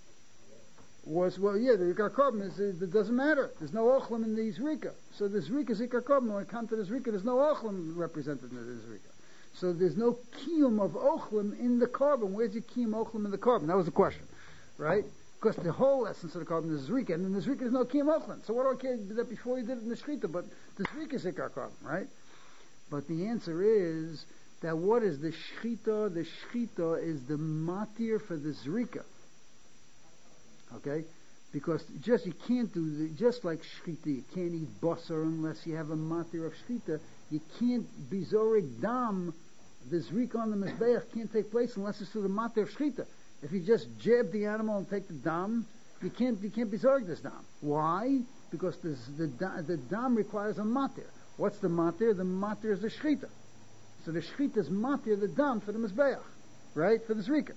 The ikar carbon it doesn't matter. There's no ochlam in the zrika. So the zrika is ikar carbon. When it comes to the zrika, there's no ochlam represented in the zrika. So there's no kiyum of ochlam in the carbon. Where's your kiyum ochlam in the carbon? That was the question, right? Because the whole essence of the carbon is zrika, and in the zrika there's no kiyum ochlam. So what do I care that before you did it in the shchita? But the zrika is ikar carbon, right? But the answer is that what is the shchita? The shchita is the matir for the zrika. Okay? Because you can't do, just like shchita, you can't eat basar unless you have a matir of shchita. You can't be zorik dam, the zrika on the mizbeach can't take place unless it's to the matir of shchita. If you just jab the animal and take the dam, you can't be zorik this dam. Why? Because the dam requires a matir. What's the matir? The matir is the shchita. So the shchita is matir, the dam for the mizbeach, right? For the zrika.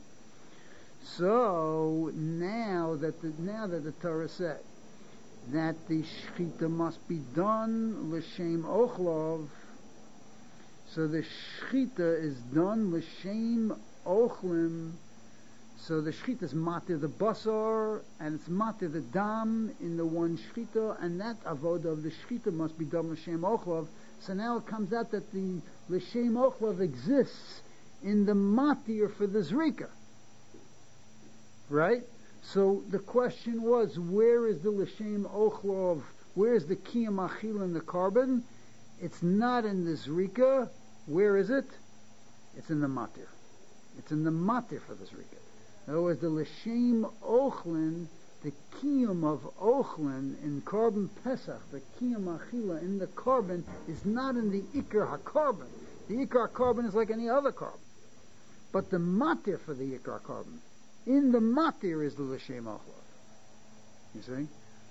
So now that the Torah said that the shchita must be done l'shem ochlav, so the shchita is done l'shem ochlim. So the shchita is matir the basar and it's matir the dam in the one shchita, and that avoda of the shchita must be done l'shem ochlav. So now it comes out that the l'shem ochlav exists in the matir for the zrika. Right? So the question was, where is the l'shem ochlav? Where is the kiyam achil in the carbon? It's not in the zrika. Where is it? It's in the matir. It's in the matir for the zrika. In other words, the l'shem ochlin, the kiyam of ochlin in carbon pesach, the kiyam achila in the carbon is not in the ikar ha-carbon. The ikar ha-carbon is like any other carbon. But the matir for the ikar ha-carbon, in the matir is the l'shem ochlav. You see?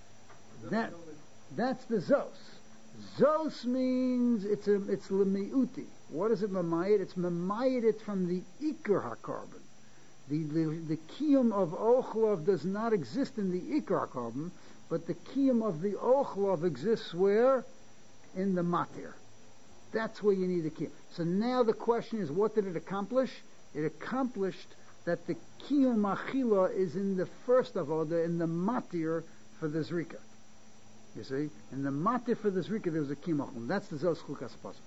That's the zos. Zos means it's l'mi'uti. What is it mamayit? It's mamayit it from the ikar ha-carbon. The kiyum of ochlav does not exist in the ikar ha-carbon, but the kiyum of the ochlav exists where? In the matir. That's where you need the kiyum. So now the question is, what did it accomplish? It accomplished that the kiyum achila is in the first avoda, in the matir for the zrika. You see? In the matir for the zrika there was a kiyum achila. That's the zos chukas hapasach.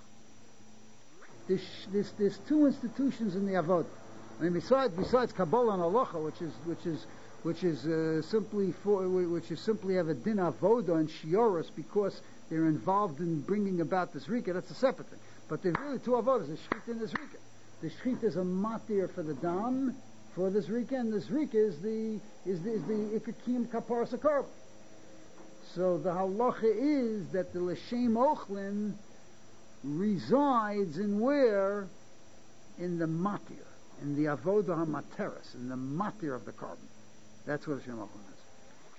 There's two institutions in the avoda. I mean, besides Kabbalah and Halacha, which is simply have a din avoda and shiorus because they're involved in bringing about the zrika. That's a separate thing. But there's really two avodas: the shchita and the zrika. The shchita is a matir for the dam for the zrika, and the zrika is the ikakim kapar sakar. So the halacha is that the l'shem ochlin resides in where? In the matir. In the avodah hamateres, in the matir of the carbon. That's what Hashem Ochlin is.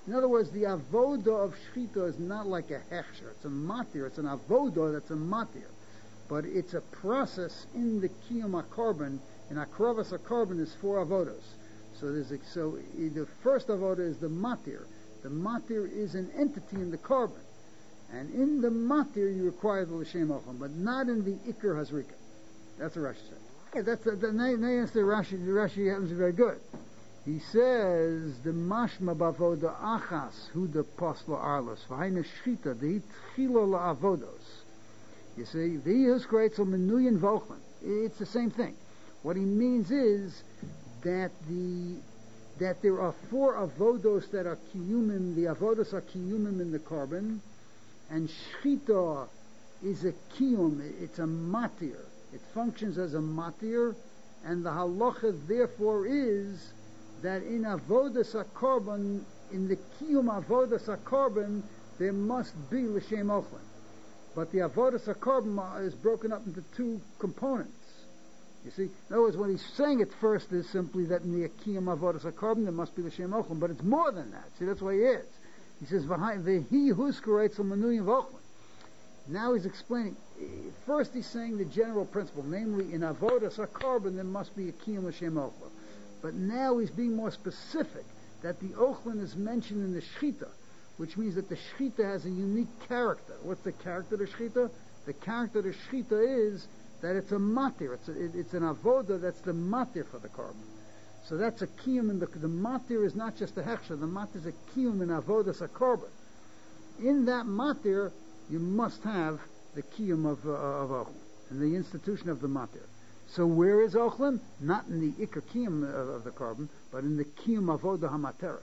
In other words, the avoda of shchita is not like a hechsher. It's a matir. It's an avoda that's a matir. But it's a process in the kiyum carbon, and akravas carbon is 4 avodas. So the first avoda is the matir. The matir is an entity in the carbon. And in the matir you require the l'shem ochlam, but not in the ikar hazrika. That's what Rashi said. Okay, that's the answer to Rashi. The Rashi happens to be very good. He says the mashma bavoda achas hu the posla arlos v'haina shchita the hitchilo la'avodos. You see, the is creates a menuyin vochlin. It's the same thing. What he means is that there are 4 avodos that are kiyumim. The avodos are kiyumim in the carbon, and shchita is a kiyum. It's a matir. It functions as a matir, and the halacha therefore is that in avodas carbon, in the kiyum avodas carbon, there must be l'shem ochlin. But the avodas carbon is broken up into 2 components. You see, in other words, what he's saying at first is simply that in the kiyum avodas carbon there must be l'shem ochlin, but it's more than that. See, that's what he is. He says, "V'hi huskarates l'menuyim vochlin." Now he's explaining. First he's saying the general principle, namely in avodas carbon there must be a kiyum l'shem ochlin. But now he's being more specific, that the ochlin is mentioned in the shchita, which means that the shchita has a unique character. What's the character of the shchita? The character of the shchita is that it's a matir. It's an avoda that's the matir for the carbon. So that's a kiyum in the matir is not just a hechsher. The matir is a kiyum in avodas a carbon. In that matir, you must have the kiyum of ochlin, and the institution of the matir. So where is ochlin? Not in the ikar kiyum of the carbon, but in the kiyum avoda hamateris.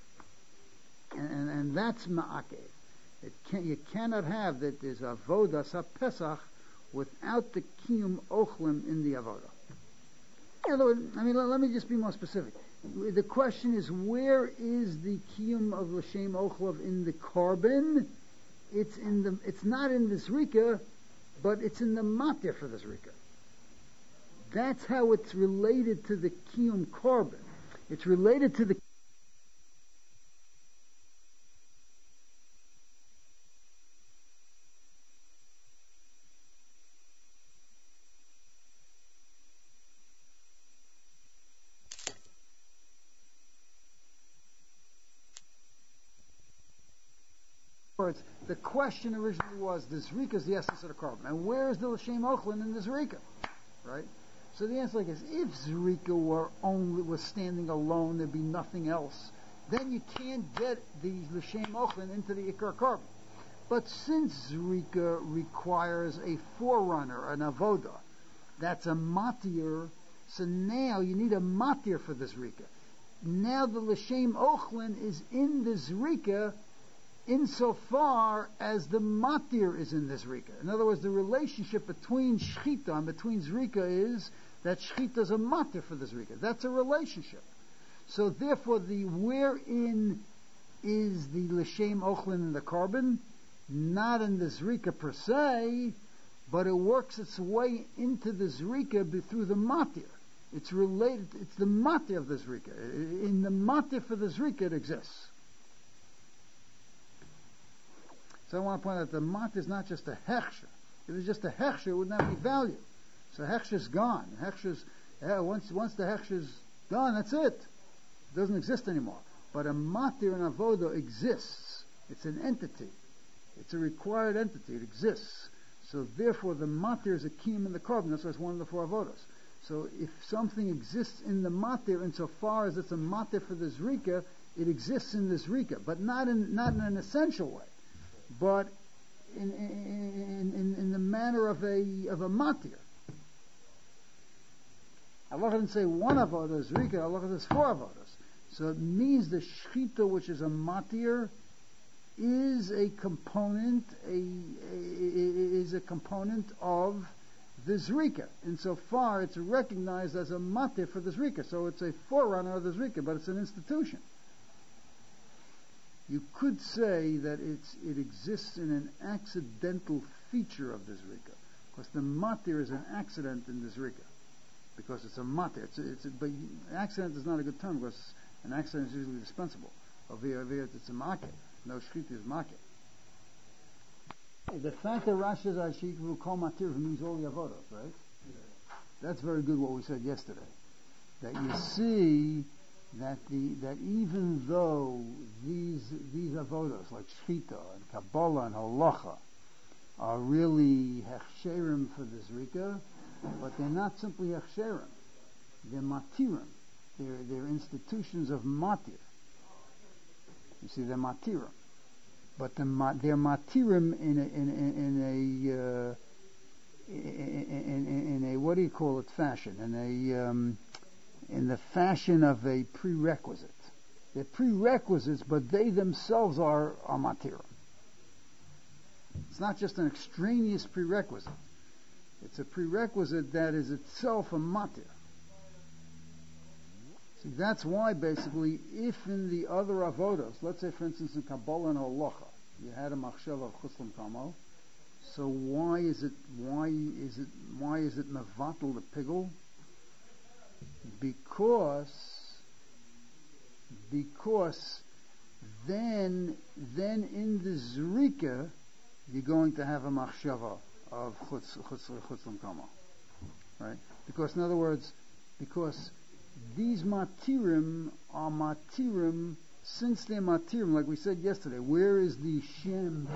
And that's ma'akev. You cannot have that there's avoda sa-pesach without the kiyum ochlim in the avoda. In other words, let me just be more specific. The question is, where is the kiyum of l'shem ochlav in the carbon? It's not in the zrika, but it's in the matir for the zrika. That's how it's related to the kiyum carbon. It's related to the words. The question originally was, the zrika is the essence of the carbon, and where is the l'shem ochlin in the zrika? Right? So the answer is, if zrika was standing alone, there'd be nothing else. Then you can't get the l'shem ochlin into the ikar carbon. But since zrika requires a forerunner, an avoda, that's a matir. So now you need a matir for the zrika. Now the l'shem ochlin is in the zrika, insofar as the matir is in this zrika. In other words, the relationship between shchita and between zrika is that shchita is a matir for the zrika. That's a relationship. So therefore, wherein is the l'shem ochlin in the carbon? Not in the zrika per se, but it works its way into the zrika through the matir. It's related. It's the matir of the zrika. In the matir for the zrika, it exists. So I want to point out that the mat is not just a hechsher. If it was just a hechsher, it would not be value. So hechsher's gone. Once the hechsher's gone, that's it. It doesn't exist anymore. But a matir and avoda exists. It's an entity. It's a required entity. It exists. So therefore, the matir is a kiyum in the carbon. That's why it's one of the 4 avodas. So if something exists in the matir, insofar as it's a matir for the zrika, it exists in the zrika, but not in an essential way, but in the manner of a matir. Allah didn't say one avodah is zrika. Allah says 4 avodas. So it means the shchita, which is a matir, is a component of the zrika. Insofar, it's recognized as a matir for the zrika. So it's a forerunner of the zrika, but it's an institution. You could say that it exists in an accidental feature of the zrika, because the matir is an accident in the zrika, because it's a matir. But accident is not a good term, because an accident is usually dispensable. Over here it's a market. No shchita is market. The fact that Rashi says Ashik will call matir means all the avodos, right? Yeah. That's very good what we said yesterday. That you see that even though these avodos like shchita and kabbalah and halacha are really hechsherim for the zrika, but they're not simply hechsherim. They're matirim. They're institutions of matir. You see, they're matirim. But they're matirim in a what do you call it fashion? In the fashion of a prerequisite. They're prerequisites, but they themselves are matirim. It's not just an extraneous prerequisite. It's a prerequisite that is itself a matir. See, that's why basically, if in the other avodos, let's say for instance in Kabbalah and Halacha, you had a machshava of chuslam kamo, so why is it mevatel the pigul? Because then in the zrika you're going to have a machshava of chuslam kamo, right? Because in other words, because these matirim are matirim, since they're matirim, like we said yesterday, where is the din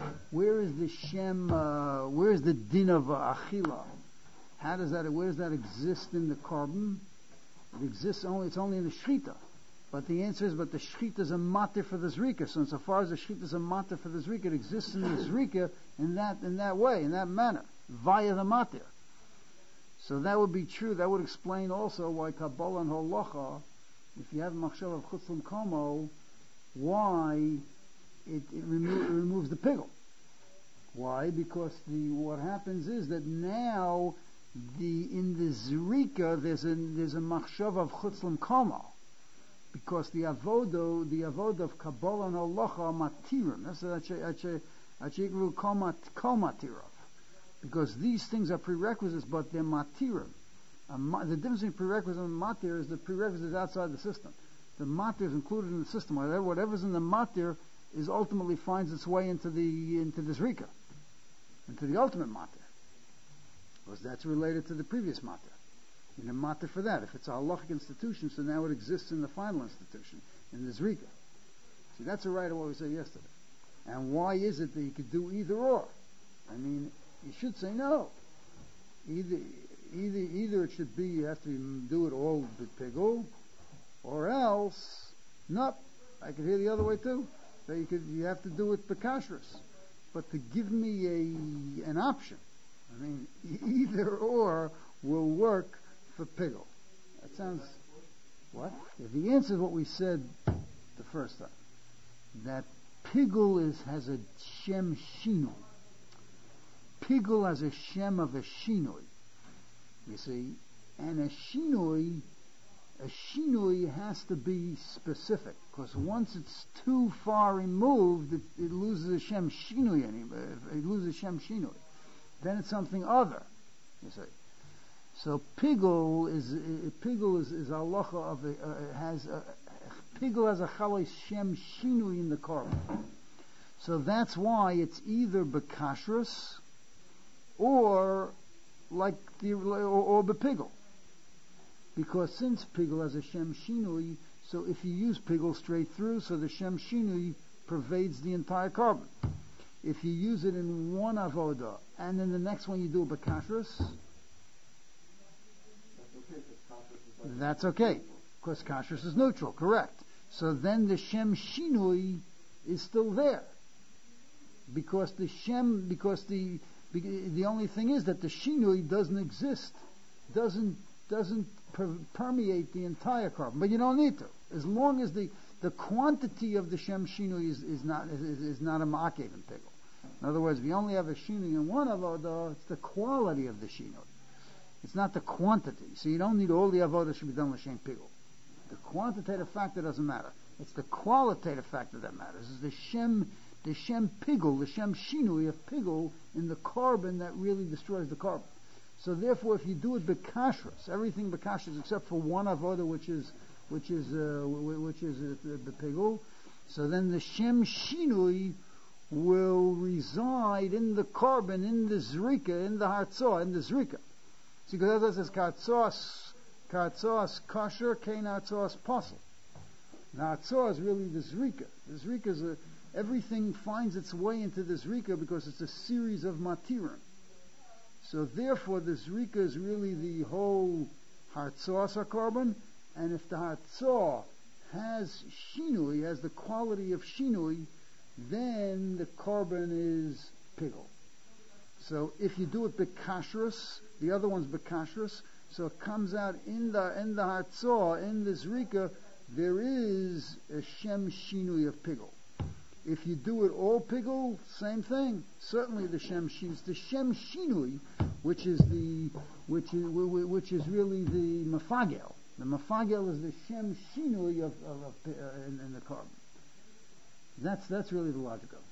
of achila? Where does that exist in the carbon? It exists it's only in the shchita. But the answer is, but the shchita is a matir for the zrika. So insofar as the shchita is a matir for the zrika, it exists in the zrika in that way, in that manner, via the matir. So that would be true. That would explain also why Kabbalah and Halacha, if you have machshava of chuslam kamo, why it removes the pigul. Why? Because what happens is that now in the zrika there's a machshava of chuslam kamo, because the avodah of Kabbalah and Halacha are matirim. That's achikru kol matirav. Because these things are prerequisites, but they're matirim. The difference between prerequisite and matir is the prerequisite is outside the system. The matir is included in the system. Whatever's in the matir is ultimately finds its way into the zrika, into the ultimate matir, because that's related to the previous matir. In a matir for that, if it's a halachic institution, so now it exists in the final institution, in the zrika. See, that's a right of what we said yesterday. And why is it that you could do either or? I mean, you should say no. Either it should be you have to do it all with pigul, or else no. I could hear the other way too. So you have to do it bekashrus. But to give me an option, I mean, either or will work for pigul. That sounds what? Yeah, the answer is what we said the first time. That pigul has a shem shinu. Pigul has a shem of a shinui, you see, and a shinui has to be specific, because once it's too far removed, it loses a shem shinui. It loses a shem shinui. Then it's something other, you see. So pigul is halacha of pigul has a chalei shem shinui in the korban. So that's why it's either bekashrus or bepigul, because since pigul has a shem shinui, so if you use pigul straight through, so the shem shinui pervades the entire carbon. If you use it in one avoda and then the next one you do a bekashrus, that's okay, because kashrus is neutral, correct? So then the shem shinui is still there, because the only thing is that the shinui doesn't exist, doesn't permeate the entire carbon. But you don't need to, as long as the quantity of the shem shinui is not a ma'akev in pigul. In other words, if you only have a shinui in one avodah, it's the quality of the shinui. It's not the quantity. So you don't need all the avodah should be done with shem pigul. The quantitative factor doesn't matter. It's the qualitative factor that matters. It's the shem pigul, the shem shinui of pigul in the carbon that really destroys the carbon. So therefore, if you do it bekashrus, everything bekashrus except for one avodah, which is the pigul. So then the Shem Shinui will reside in the carbon, in the Zrika, in the Hartzah, in the Zrika. See, because as it says, Kartzos kosher, Kain Hartzos posel. The Hartzah is really the Zrika. The Zrika is everything finds its way into the Zrika because it's a series of matirim. So therefore the Zrika is really the whole Hartzos carbon, and if the Hartzah has Shinui, has the quality of Shinui, then the carbon is pigul. So if you do it bekashrus, the other one's bekashrus, so it comes out in the Hartzah, in the Zrika, there is a Shem Shinui of pigul. If you do it all pigul, same thing. Certainly the Shem Shinui, it's the Shem Shinui, which is really the Mafagel. The Mafagel is the Shem Shinui in the carbon. That's really the logic of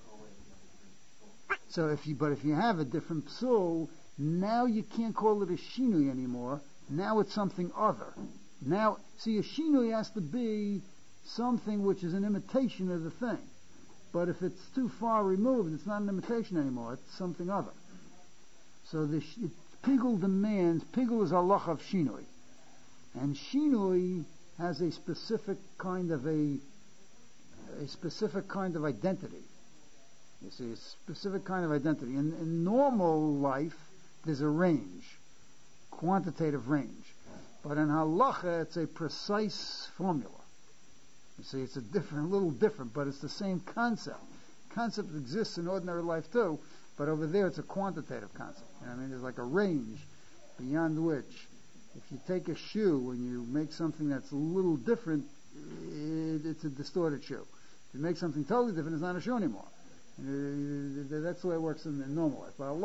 it. So if you have a different psul, now you can't call it a Shinui anymore. Now it's something other. Now, see, a Shinui has to be something which is an imitation of the thing. But if it's too far removed, it's not an imitation anymore. It's something other. So Pigul demands, Pigul is halacha of Shinui. And Shinui has a specific kind of identity. You see, a specific kind of identity. In normal life, there's a range, quantitative range. But in halacha, it's a precise formula. You see, it's a little different, but it's the same concept. Concept exists in ordinary life too, but over there it's a quantitative concept. You know what I mean? There's like a range beyond which, if you take a shoe and you make something that's a little different, it's a distorted shoe. If you make something totally different, it's not a shoe anymore. That's the way it works in normal life. But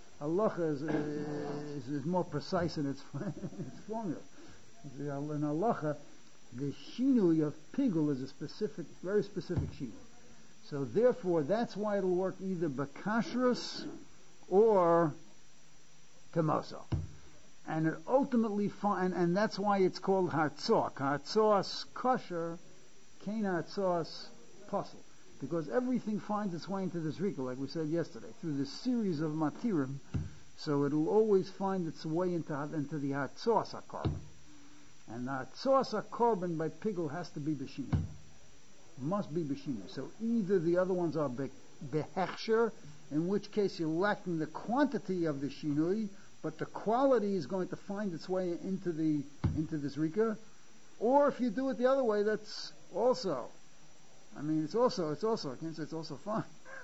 halacha is more precise in its formula. In halacha, the shinui of pigul is a very specific shinui. So therefore, that's why it'll work either bakashrus or kamoso. And it ultimately and that's why it's called hartzah. Hartzos kosher, kain hartzos posel. Because everything finds its way into this rika, like we said yesterday, through this series of matirim, so it'll always find its way into the hartzos carbon. And the hartzos carbon by pigul has to be b'shina. Must be b'shina. So either the other ones are behechsher, in which case you're lacking the quantity of the shinui, but the quality is going to find its way into this rika, or if you do it the other way, that's also. I mean, it's also. I can't say it's also fine.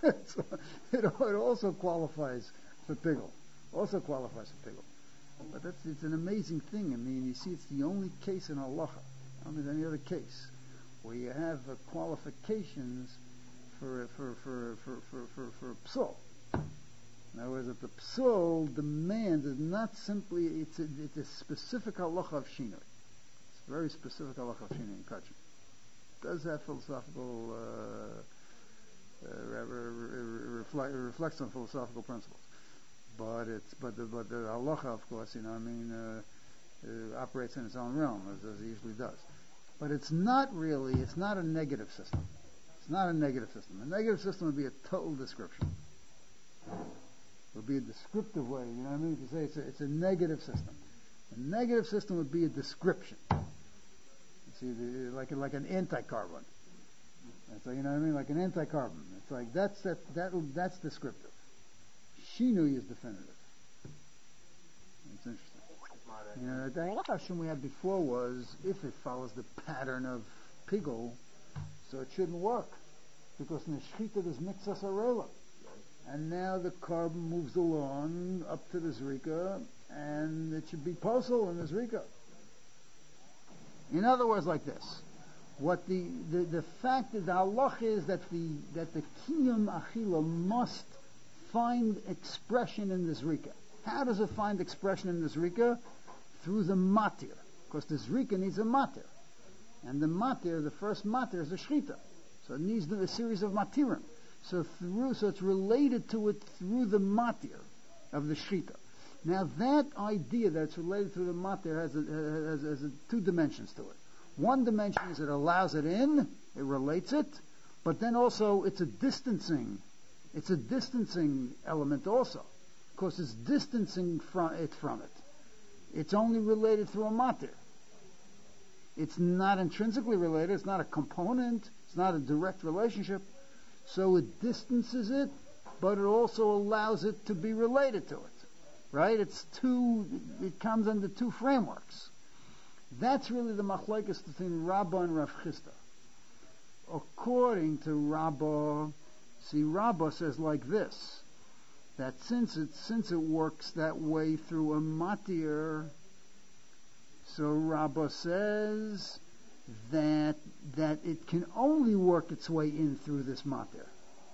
It also qualifies for pigul. Also qualifies for pigul. But it's an amazing thing. I mean, you see, it's the only case in halacha. I don't think there's any other case where you have qualifications for psul. In other words, that the psul demands is not simply it's a specific halacha of shinui. It's a very specific halacha of shinui in kachim. It does have philosophical reflects on philosophical principles. But the halacha, of course, operates in its own realm as it usually does. But it's not a negative system. It's not a negative system. A negative system would be a total description. It would be a descriptive way. You know what I mean? If you say it's a negative system. A negative system would be a description. See, like an anti-carbon. So you know what I mean? Like an anti-carbon. It's like that's descriptive. Shinui is definitive. It's interesting. You know, the question we had before was if it follows the pattern of pigul, so it shouldn't work. Because in the shechita there's mixas arela. And now the carbon moves along up to the zrika, and it should be posel in the zrika. In other words, like this. What the fact that the halach is that the kiyum achila must find expression in the zrika. How does it find expression in the zrika? Through the matir. Because the zrika needs a matir. And the first matir is the shechita. So it needs a series of matirim. So it's related to it through the matir of the shechita. Now that idea that it's related to the matir has two dimensions to it. One dimension is it allows it in, It relates it, but then also it's a distancing element also. Because it's distancing from it. It's only related through a matir. It's not intrinsically related, it's not a component, it's not a direct relationship. So it distances it, but it also allows it to be related to it. Right? It comes under two frameworks. That's really the machlokes between Rabbah and Rav Chisda. According to Rabbah, Rabbah says like this, that since it works that way through a matir, so Rabbah says that it can only work its way in through this matir.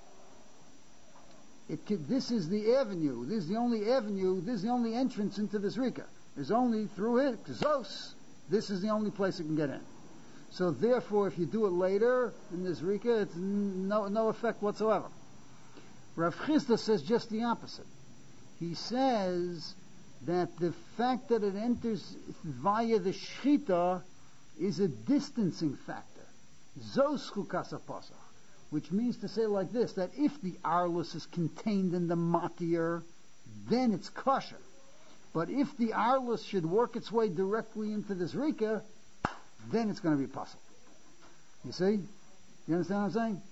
This is the avenue. This is the only avenue. This is the only entrance into this rika. There's only through it, Zos. This is the only place it can get in. So therefore, if you do it later in this rika, it's no effect whatsoever. Rav Chisda says just the opposite. He says that the fact that it enters via the shchita is a distancing factor. Zos chukas hapasach, which means to say like this, that if the arlus is contained in the matir, then it's kosher. But if the arlus should work its way directly into this rika, then it's going to be possible. You see? You understand what I'm saying?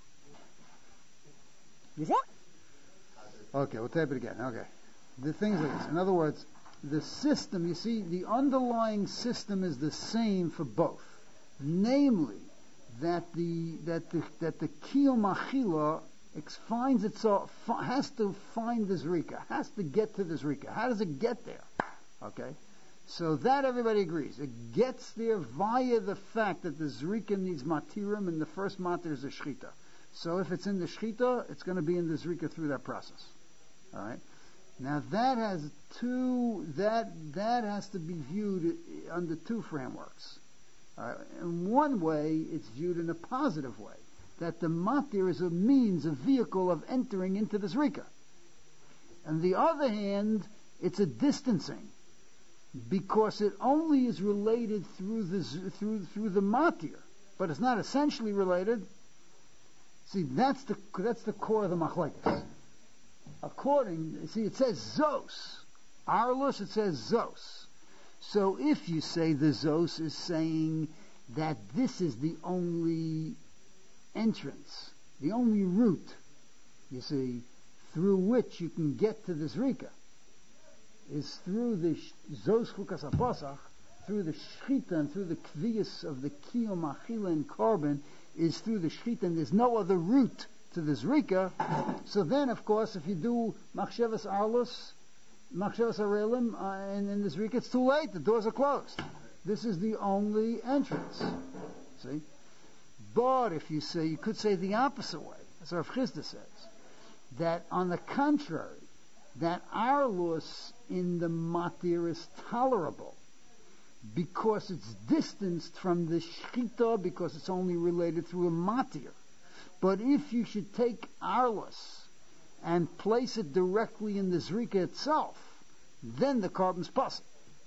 Okay, we'll tape it again. Okay. The thing is like this. In other words, the system, you see, the underlying system is the same for both. Namely, that the kiyum achila finds itself, has to find this rika, has to get to this rika. How does it get there? Okay? So that everybody agrees. It gets there via the fact that the zrika needs matirim, and the first matir is the shchita. So if it's in the shchita, it's going to be in the zrika through that process. All right. Now that has to be viewed under two frameworks. In one way, it's viewed in a positive way, that the matir is a means, a vehicle of entering into the zrika. On the other hand, it's a distancing, because it only is related through the matir, but it's not essentially related. See, that's the core of the machlokes. It says Zos. Arlus, it says Zos. So if you say the Zos is saying that this is the only entrance, the only route, you see, through which you can get to this Rika, is through the Zos Chukas HaPasach, through the Shchita and through the Kviyas of the Kiyum Achila and Korban, is through the Shchita, and there's no other route to this Rika. So then, of course, if you do Machshavas Arlus, Machshavas Arelim, and in this Rika, it's too late. The doors are closed. This is the only entrance. See? But if you say, you could say the opposite way, as Rav Chisda says, that on the contrary, that Arlus in the Matir is tolerable because it's distanced from the Shchita, because it's only related through a Matir. But if you should take Arlus and place it directly in the Zrika itself, then the carbon's possible.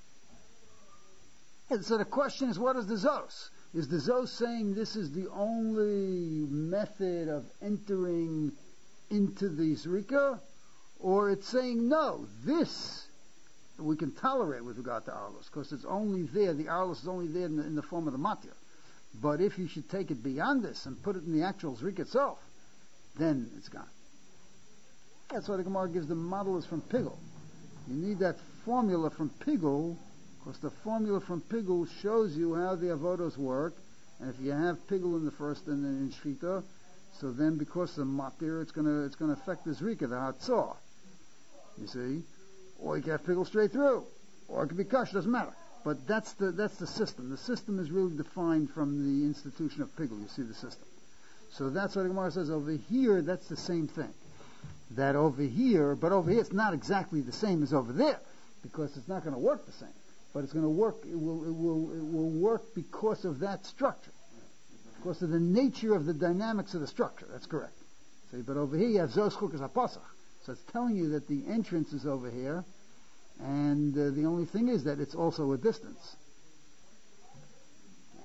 And so the question is, what is the Zos? Is the Zos saying this is the only method of entering into the Zrika? Or it's saying, no, this we can tolerate with regard to Arlus, because it's only there, the Arlus is only there in the form of the Matir. But if you should take it beyond this and put it in the actual Zrika itself, then it's gone. That's why the Gemara gives the model is from Pigul. You need that formula from Pigul, because the formula from Pigul shows you how the avodos work. And if you have Pigul in the first and then in Shchita, so then because of Matir, it's going to affect the Zrika, the Hatzah. You see? Or you can have Pigul straight through. Or it could be Kash, doesn't matter. But that's the system. The system is really defined from the institution of Pigul. You see the system. So that's what the Gemara says over here. That's the same thing. That over here, but over here it's not exactly the same as over there, because it's not going to work the same. But it's going to work. It will work because of that structure, because of the nature of the dynamics of the structure. That's correct. See, but over here you have Zos Chukas HaPasach. So it's telling you that the entrance is over here. And the only thing is that it's also a distance.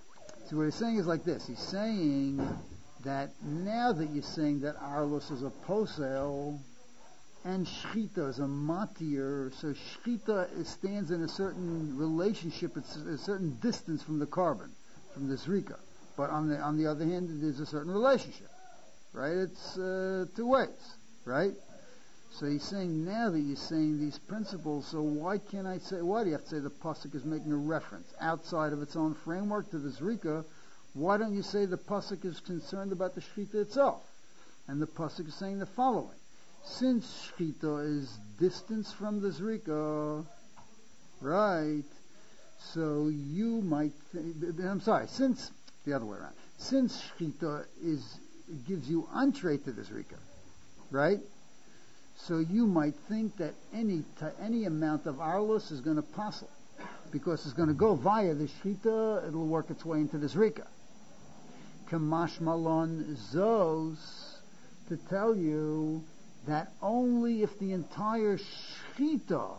So what he's saying is like this. He's saying that now that you're saying that Arlos is a posel and Shchita is a matir, so Shchita stands in a certain relationship, it's a certain distance from the carbon, from the Zrika. But on the other hand, there's a certain relationship, right? It's two ways, right? So he's saying now that you're saying these principles, so why do you have to say the pasuk is making a reference outside of its own framework to the Zrika? Why don't you say the pasuk is concerned about the Shchita itself? And the pasuk is saying the following: since Shchita is distance from the Zrika, right? So you might since the other way around. Since Shchita gives you entree to the Zrika, right? So you might think that any amount of Arlos is going to passel, because it's going to go via the Shchita, it'll work its way into the Zrika. Kamash Malon Zos, to tell you that only if the entire Shchita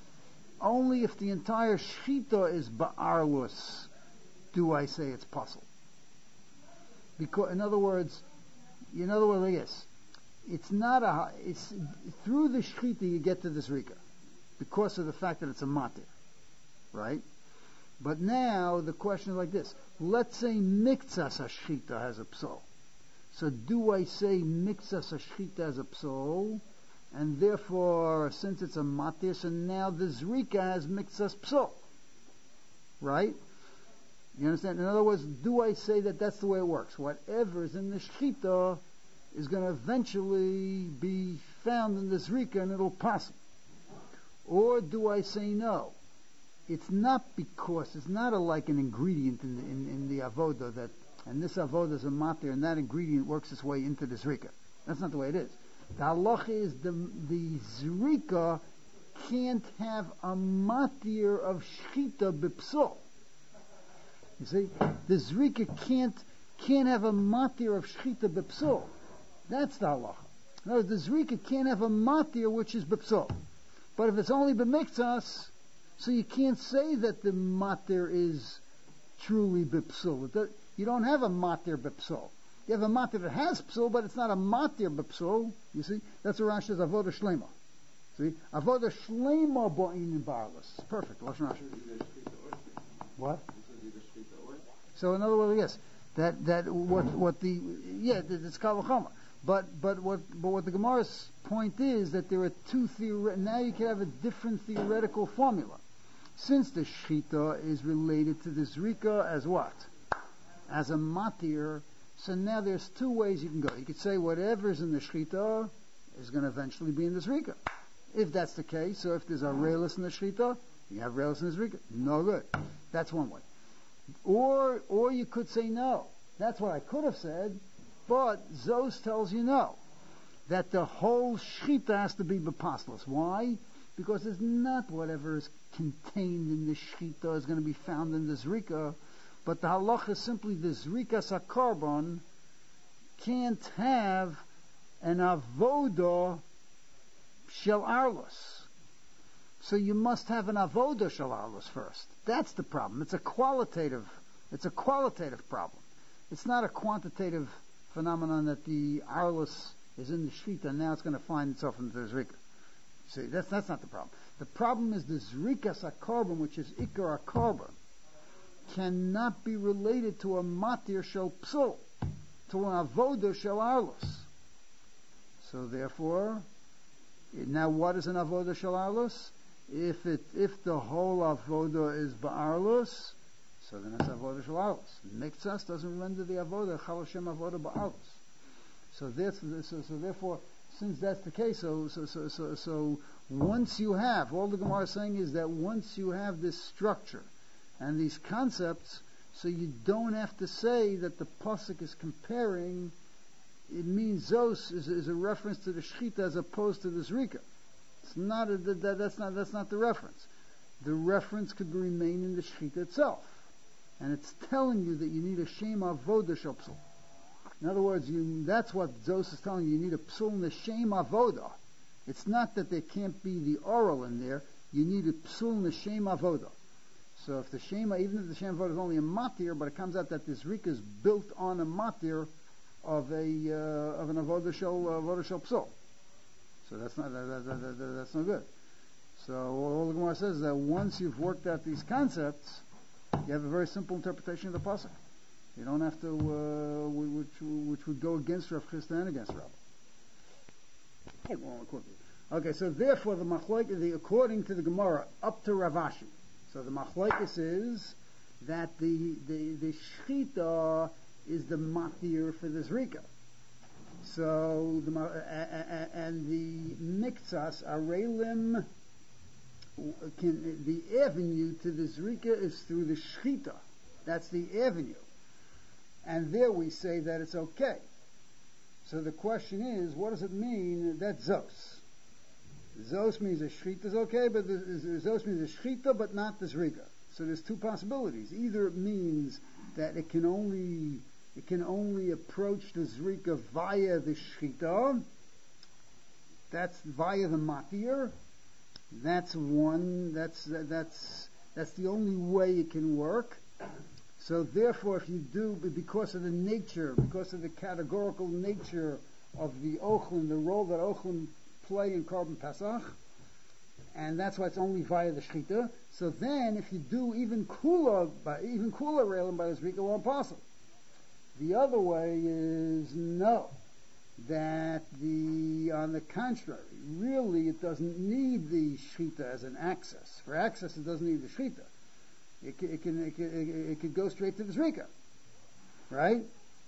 is Ba'arlus, do I say it's passel. Because, in other words, like this. It's through the Shchita you get to the Zrika, because of the fact that it's a matir, right? But now the question is like this: let's say Miktsas Hashchita has a psol. So do I say Miktsas Hashchita has a psol, and therefore, since it's a matir, so now the Zrika has Miktsas psol, right? You understand? In other words, do I say that that's the way it works? Whatever is in the Shchita is going to eventually be found in the Zrika and it'll pass it. Or do I say no? It's not like an ingredient in the avoda and this avoda is a matir and that ingredient works its way into the Zrika. That's not the way it is. The halacha is the Zrika can't have a matir of shchita b'psol. You see, the Zrika can't have a matir of shchita b'psol. That's the halacha. In other words, the Zrika can't have a matir which is b'psol. But if it's only b'miktsas, so you can't say that the matir is truly b'psol. You don't have a matir b'psol. You have a matir that has psol, but it's not a matir b'psol. You see, that's what Rashi says avoda shlema. See, avoda shlema bo'in barless. Perfect. Lashon Rashi. What? So in other words, yes, it's kavachama. But what the Gemara's point is that there are two now you can have a different theoretical formula. Since the shchita is related to the zrika as what? As a matir, so now there's two ways you can go. You could say whatever's in the shchita is going to eventually be in the zrika. If that's the case, so if there's a realis in the shchita, you have realis in the zrika. No good. That's one way. Or you could say no. That's what I could have said, but Zos tells you no. That the whole shchita has to be b'paslos. Why? Because it's not whatever is contained in the shchita is going to be found in the zrika, but the halacha is simply the zrika sakarbon can't have an avoda shel arlos. So you must have an avoda shel arlos first. That's the problem. It's a qualitative problem. It's not a quantitative phenomenon that the arlos is in the shchita and now it's going to find itself in the zrika. See, that's not the problem. The problem is the zrika sakarbon, which is ikar akarbon, cannot be related to a matir shel psul, to an avoda shel arlos. So therefore, now what is an avoda shel arlos? If the whole avoda is ba'arlos, so then it's avoda shel arlos. Miktsas doesn't render the avoda chal Hashem avoda ba'arlos. So therefore, since that's the case, so once you have, all the Gemara is saying is that once you have this structure and these concepts, so you don't have to say that the pasuk is comparing. It means Zos is a reference to the shchita as opposed to the zrika. It's not that's not the reference. The reference could remain in the shchita itself, and it's telling you that you need a shema avoda shel psul. In other words, that's what Zos is telling you. You need a psul in the shema avoda. It's not that there can't be the oral in there. You need a psul in the shema avoda. So if the Shema, even if the Shem Avodah is only a matir, but it comes out that this Rika is built on a matir of an Avodah Shel Psul. So that's not good. So all the Gemara says is that once you've worked out these concepts, you have a very simple interpretation of the pasuk. You don't have to, which would go against Rav Chisda and against Rabbah. Okay, so therefore the machlokes, according to the Gemara, up to Rav Ashi. So the machlokes is that the shchita is the matir for the zrika. So and the miktsas arelim, the avenue to the zrika is through the shchita. That's the avenue, and there we say that it's okay. So the question is, what does it mean that Zos? Zos means the shchita is okay, but Zos means the shchita, but not the zrika. So there's two possibilities. Either it means that it can only approach the zrika via the shchita. That's via the matir. That's one. That's the only way it can work. So therefore, if you do, because of the categorical nature of the ochlim, the role that ochlim play in Korban Pesach, and that's why it's only via the shchita. So then, if you do even kula reilim by the zrika, won't possible. The other way is no, that on the contrary, really it doesn't need the shchita as an access. For access, it doesn't need the shchita. It could go straight to the zrika, right?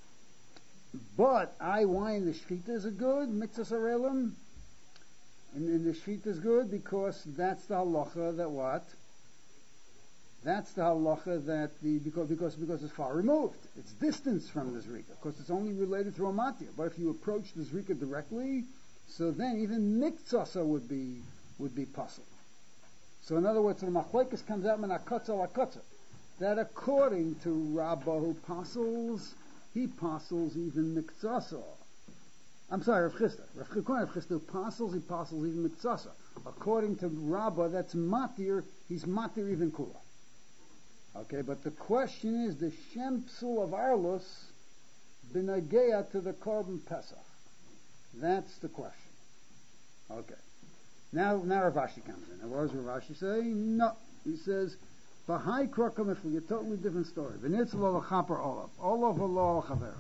But why in the shchita is it good? Mitzvah sarelim, and the shchita is good because that's the halacha that what? That's the halacha that because it's far removed. It's distance from the zrika, because it's only related through a matir. But if you approach the zrika directly, so then even miktsasa would be possible. So in other words, the machlokes comes out min hakotza lakotza, that according to Rabbah who passes, he passes even miktsasa. I'm sorry, Rav Chisda. Rav Chisda who passes, he passes even miktsasa. According to Rabbah, that's matir. He's matir even kula. Okay, but the question is the Shem Psul of Arlus b'nageya to the Korban Pesach. That's the question. Okay. Now Rav Ashi comes in. And what does Rav Ashi say? No. He says, V'hai krokam ifli, a totally different story. V'nitz lo l'chaper olav. Olav lo l'chavera.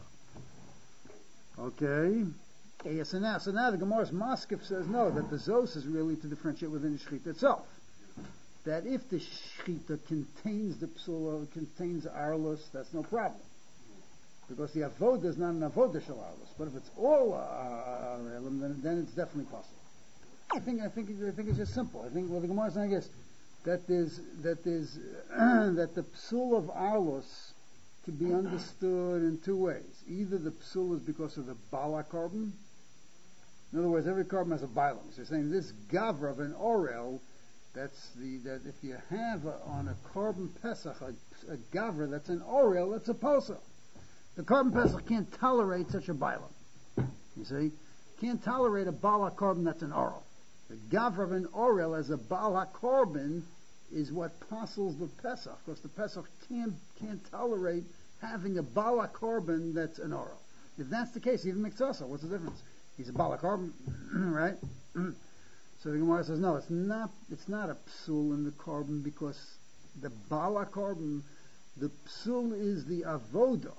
Okay. So now the Gemara's Moskif says no, that the Zos is really to differentiate within the Shechita itself. That if the shchita contains the psula, contains arlus, that's no problem, because the avodah is not an avodah shel arlus. But if it's all arelim, then it's definitely possible. I think it's just simple. I think the Gemara is saying is that that the psul of arlus can be understood in two ways. Either the psul is because of the bala carbon. In other words, every carbon has a bilam. So you're saying this gavra of an orel. That if you have on a Korban Pesach a gavra that's an orel, that's a posa. The Korban Pesach can't tolerate such a bilam. You see, can't tolerate a bala korban that's an orel. The gavra of an orel as a bala korban is what passes the Pesach, because the Pesach can't tolerate having a bala korban that's an orel. If that's the case, even Miktsasa, what's the difference? He's a bala korban, right? So the Gemara says, no, it's not a psul in the carbon, because the bala carbon, the psul is the avoda.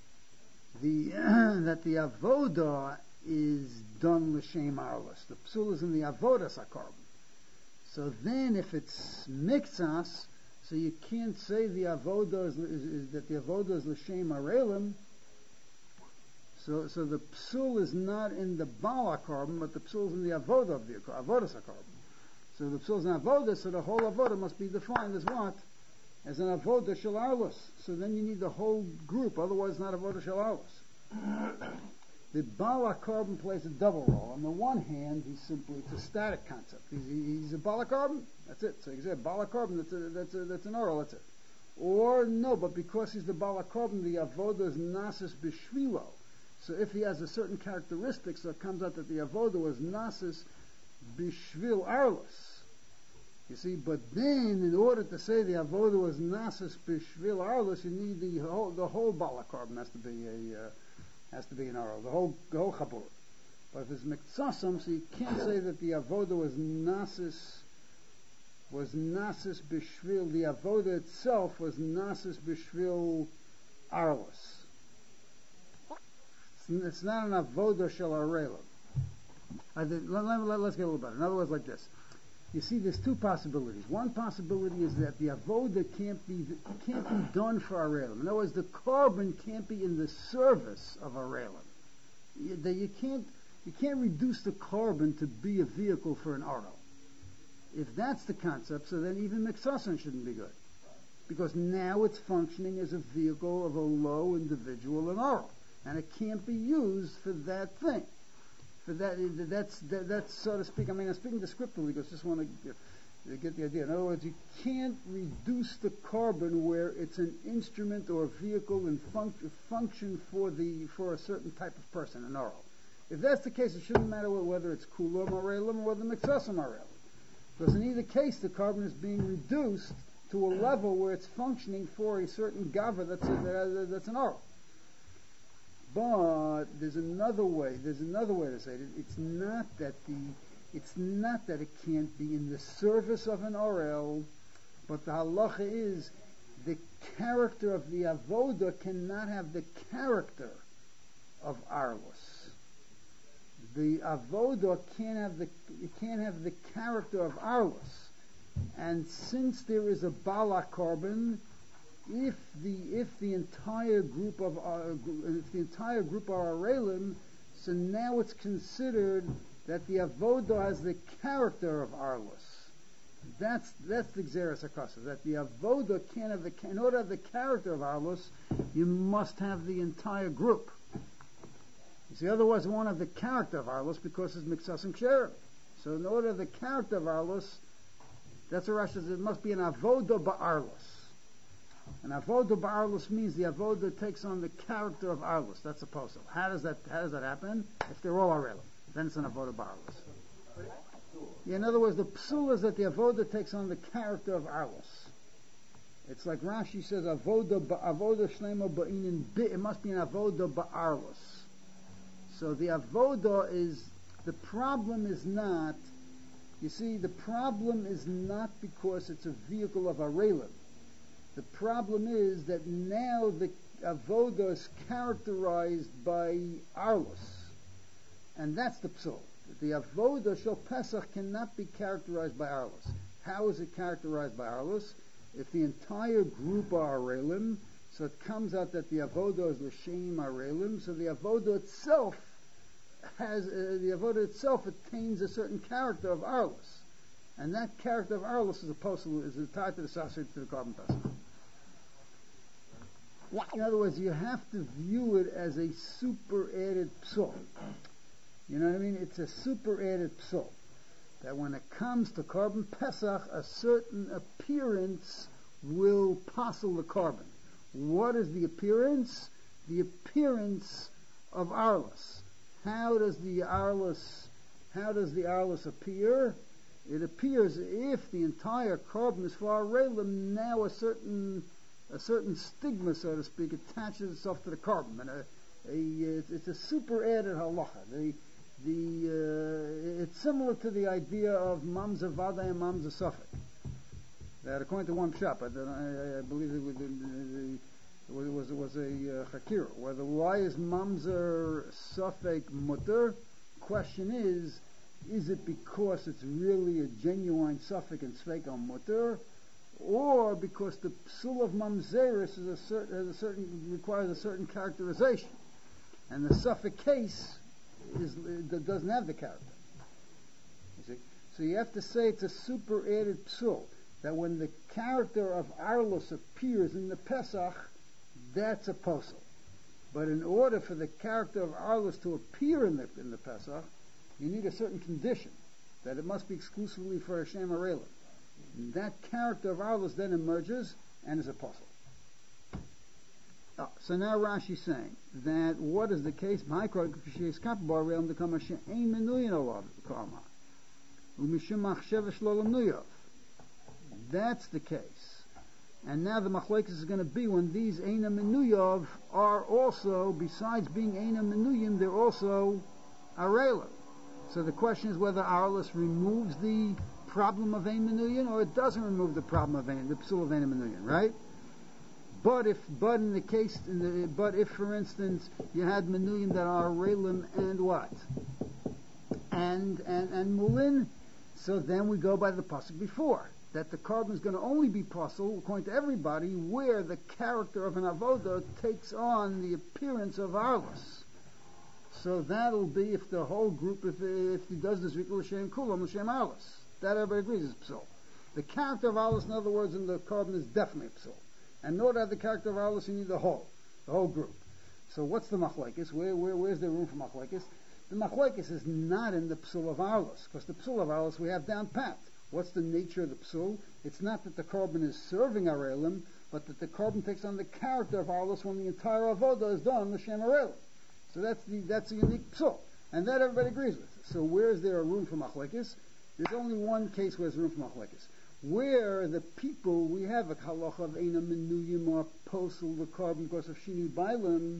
That the avoda is done l'shem arlus. The psul is in the avoda sakarbon. So then if it's mixas, so you can't say the avoda is that the avoda is l'shem arelim. So the psul is not in the bala carbon, but the psul is in the avoda of the avoda sakarbon. So the psul is in avoda, so the whole avoda must be defined as what? As an avoda shel arlus. So then you need the whole group, otherwise it's not avoda shel arlus. The bala carbon plays a double role. On the one hand, it's a static concept. He's a bala carbon. That's it. So you say a bala carbon. That's an oral. That's it. Or no, but because he's the bala carbon, the avoda is nasis b'shvilo. So if he has a certain characteristic, so it comes out that the avoda was nasis b'shvil arlus. You see, but then in order to say the avoda was nasis b'shvil arlos, you need the whole balakarbon has to be an arl, the whole chabur. But if it's miktsasam, so you can't say that the avoda was nasis b'shvil. The avoda itself was nasis b'shvil arlos. It's not an avoda shel arelim. Let's get a little better. In other words, like this. You see, there's two possibilities. One possibility is that the avoda can't be done for arelim. In other words, the carbon can't be in the service of arelim. You can't reduce the carbon to be a vehicle for an aral. If that's the concept, so then even miksasan shouldn't be good, because now it's functioning as a vehicle of a low individual and aral, and it can't be used for that thing. For that's so to speak. I mean, I'm speaking descriptively because I just want to get the idea. In other words, you can't reduce the carbon where it's an instrument or vehicle and function for a certain type of person, an oral. If that's the case, it shouldn't matter whether it's kulam arelim or whether miksasam arelim, because in either case, the carbon is being reduced to a level where it's functioning for a certain gava that's an oral. But there's another way to say it. It's not that it can't be in the service of an orel, but the halacha is the character of the avoda cannot have the character of arlos. The avoda can't have the character of arlos, and since there is a bala carbon, if the entire group are arelim, so now it's considered that the avoda has the character of arlos. That's the gzeres hakasa. That the avoda can't have in order to have the character of arlos, you must have the entire group. You see, otherwise it won't have the character of arlos because it's miksas and ksherim. So in order to have the character of arlos, that's what Rashi says. It must be an avoda ba'arlos. And avoda ba'arlos means the avoda takes on the character of arlos. That's a posel. How does that happen? If they're all arelim, then it's an avoda ba'arlos. Yeah, in other words, the psul is that the avoda takes on the character of arlos. It's like Rashi says, avoda shlema ba'inin bi. It must be an avoda ba'arlos. So the avoda is, the problem is not, you see, the problem is not because it's a vehicle of arelim. The problem is that now the avoda is characterized by arlos, and that's the psul. The avoda shel Pesach cannot be characterized by arlos. How is it characterized by arlos? If the entire group are arelim, so it comes out that the avoda is l'shem arelim. So the avoda itself attains a certain character of arlos, and that character of arlos is tied to the sasir to the carbon pesach. In other words, you have to view it as a super added psul. You know what I mean? It's a super added psul. That when it comes to carbon pesach, a certain appearance will passel the carbon. What is the appearance? The appearance of arlos. How does the arlos appear? It appears if the entire carbon is for arelim, now a certain stigma, so to speak, attaches itself to the carbon, and it's a super added halacha. It's similar to the idea of mamzer vada and mamzer safek. That according to one pshat, I believe it was a chakira. Why is mamzer safek mutter? Question is it because it's really a genuine safek and sveik on mutter, or because the psul of mamzeris requires a certain characterization, and the safek case doesn't have the character. You see? So you have to say it's a super added psul, that when the character of arlos appears in the Pesach, that's a posel. But in order for the character of arlos to appear in the Pesach, you need a certain condition, that it must be exclusively for Hashem Arelim. That character of arlos then emerges and is a posel. So now Rashi's saying that what is the case? that's the case, and now the machlokes is going to be when these Eina Menuyav are also, besides being Eina Menuyim, they're also Arela. So the question is whether Arlis removes the problem of Ein Menuyin or it doesn't remove the problem of the psul of Ein Menuyin, right? But if for instance you had Menuyim that are Arelim and what? And Mulin, so then we go by the pasuk before, that the carbon is going to only be possible, according to everybody, where the character of an avodah takes on the appearance of Arlis. So that'll be if the whole group, if he does this Rikul L'Shem Kulam L'Shem Arlis. That everybody agrees is psul. The character of Arlis, in other words, in the carbon is definitely psul. And in order to have the character of Arlis, you need the whole group. So what's the machlekes? Where's the room for machlekes? The machlekes is not in the psul of Arlis, because the psul of Arlis we have down pat. What's the nature of the psul? It's not that the carbon is serving Arelim, but that the carbon takes on the character of Arlis when the entire avodah is done l'shem Arelim. So that's a unique psul, and that everybody agrees with. So where is there a room for machlekes? There's only one case where there's room for machlekes. Where the people, we have a halacha of Eina Menuyim or posel the carbon because of Shini Bailim.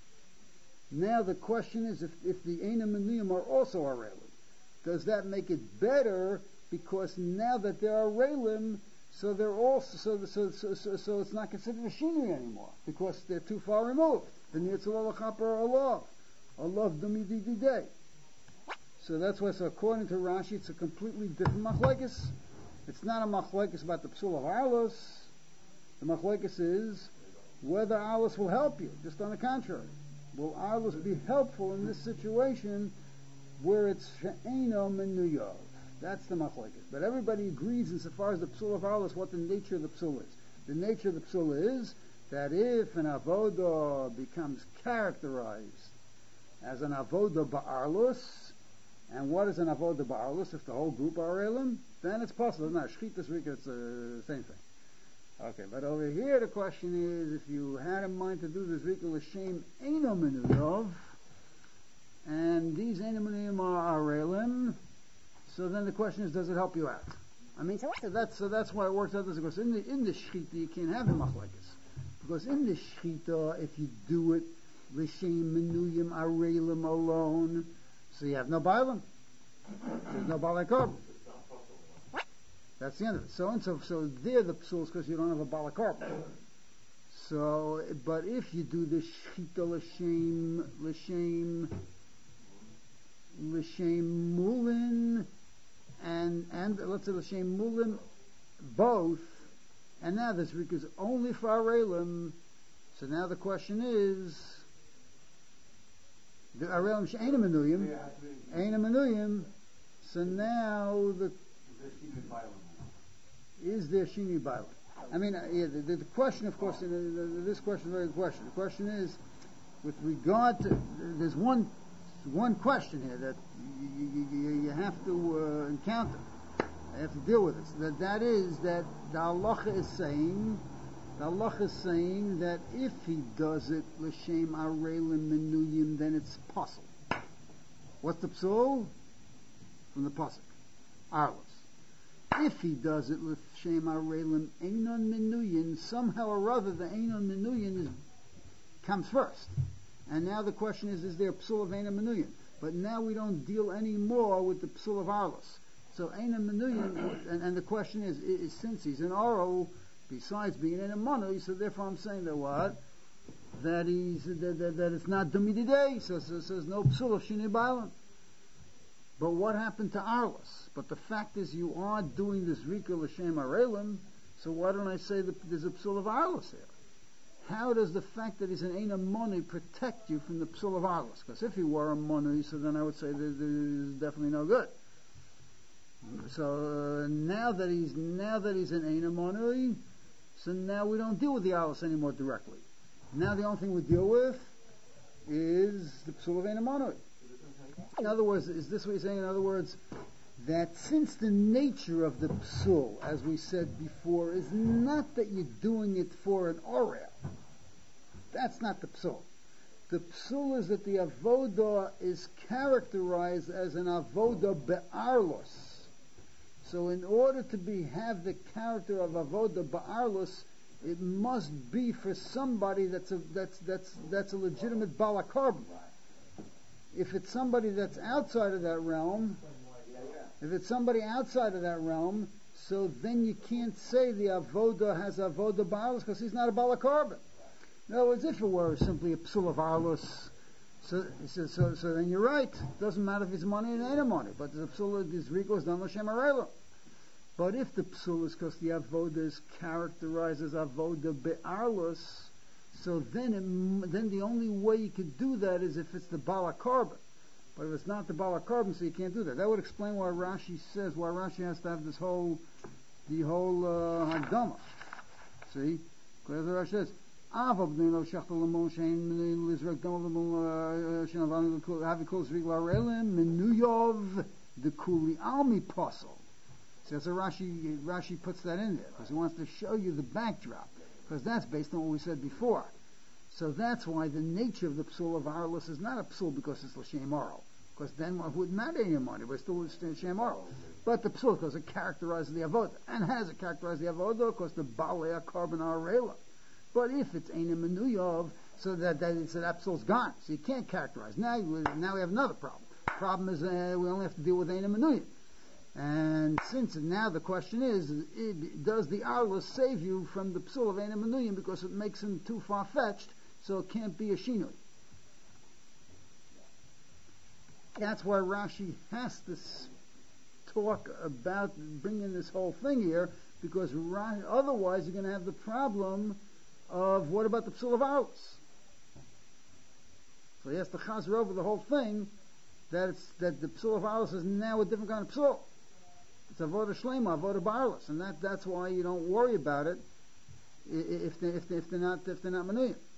Now the question is, if the Eina Menuyim are also Arelim, does that make it better? Because now that they're Arelim, so they're also so it's not considered a Shini anymore because they're too far removed. The Nirtzal Allah Dumidi Day. So that's why. So according to Rashi, it's a completely different machlekes. It's not a machlekes about the psul of Arlos. The machlekes is whether Arlos will help you. Just on the contrary, will Arlos be helpful in this situation where it's she'eno menuyov? That's the machlekes. But everybody agrees insofar as the psul of Arlos what the nature of the psul is. The nature of the psul is that if an avodah becomes characterized as an avodah ba'arlos, and what is an avodah ba'arlos? If the whole group are elim, then it's possible. Now, shchitas rika, it's the same thing. Okay, but over here the question is, if you had in mind to do this rika l'shem eino menuyov, and these eino menuyim are elim, so then the question is, does it help you out? I mean, so that's why it works out this way. Because in the shchita you can't have the machlekes. Because in the shchita, if you do it l'shem menuyim arelim alone, so you have no bailam. There's no balai korban. That's the end of it. So there the psul is because you don't have a balai korban. So, but if you do the shchita l'shem mulin and let's say l'shem mulin both. And now this week is only for Arelim. So now the question is, the Arelim she'ena menuyim. So now is there shini bailam? I mean, the question, of course, this question is a very good question. The question is, with regard to, there's one question here that you have to encounter. I have to deal with this. That is that the halacha is saying that if he does it l'shem arelim menuyim, then it's possible. What's the psul? From the pasuk, Arlos. If he does it l'shem arelim einon menuyim, somehow or other the einon menuyim comes first. And now the question is there a psul of einon menuyim? But now we don't deal anymore with the psul of Arlos. So Eina Menuyim, and the question is since he's an Oro, besides being in a Manu, so therefore I'm saying that what? That it's not Dumididei, so there's no psul of Shini Bailam. But what happened to Arlos? But the fact is you are doing this Rika L'Shem Arelim, so why don't I say that there's a psul of Arlos here? How does the fact that he's an Eina Manu protect you from the psul of Arlos? Because if he were a Manu, so then I would say there's definitely no good. So now that he's an Eina Monui, so now we don't deal with the Arlos anymore directly. Now the only thing we deal with is the psul of Eina Monui. In other words, is this what you're saying? In other words, that since the nature of the psul, as we said before, is not that you're doing it for an orel. That's not the psul. The psul is that the avodah is characterized as an avodah be'arlos. So in order to have the character of avoda ba'arlus, it must be for somebody that's a legitimate balakarbon. If it's somebody that's outside of that realm, so then you can't say the avoda has avoda ba'arlus because he's not a balakarbon. In other words, if it were simply a psul of arlus, so then you're right. It doesn't matter if it's money or ain't money, but the psul is riko is done l'shem harela. But if the psul is because the avoda is characterized as avoda be'arlus, so then the only way you could do that is if it's the balakarbon. But if it's not the balakarbon, so you can't do that. That would explain why Rashi has to have the whole Hagdama. See? Because Rashi says, so that's a Rashi puts that in there because he wants to show you the backdrop, because that's based on what we said before. So that's why the nature of the psul of arlus is not a psul because it's l'shem oral, because then it wouldn't matter anymore, but it's still l'shem oral. But the psul because it characterizes the avodah, and has it characterized the avodah because the balei carbon arela. But if it's Eina Menuyov, so that psul's gone, so you can't characterize. Now we have another problem. The problem is we only have to deal with Eina Menuyov. And since now the question is, does the arlus save you from the psul of Eina Menuyov because it makes him too far-fetched, so it can't be a shinui? That's why Rashi has to talk about bringing this whole thing here, because otherwise you're going to have the problem of what about the psul of arlus? So he has to chazer over the whole thing that the psul of arlus is now a different kind of psul. It's avoda shlema, avoda ba'arlus, and that's why you don't worry about it if they're not menuyim.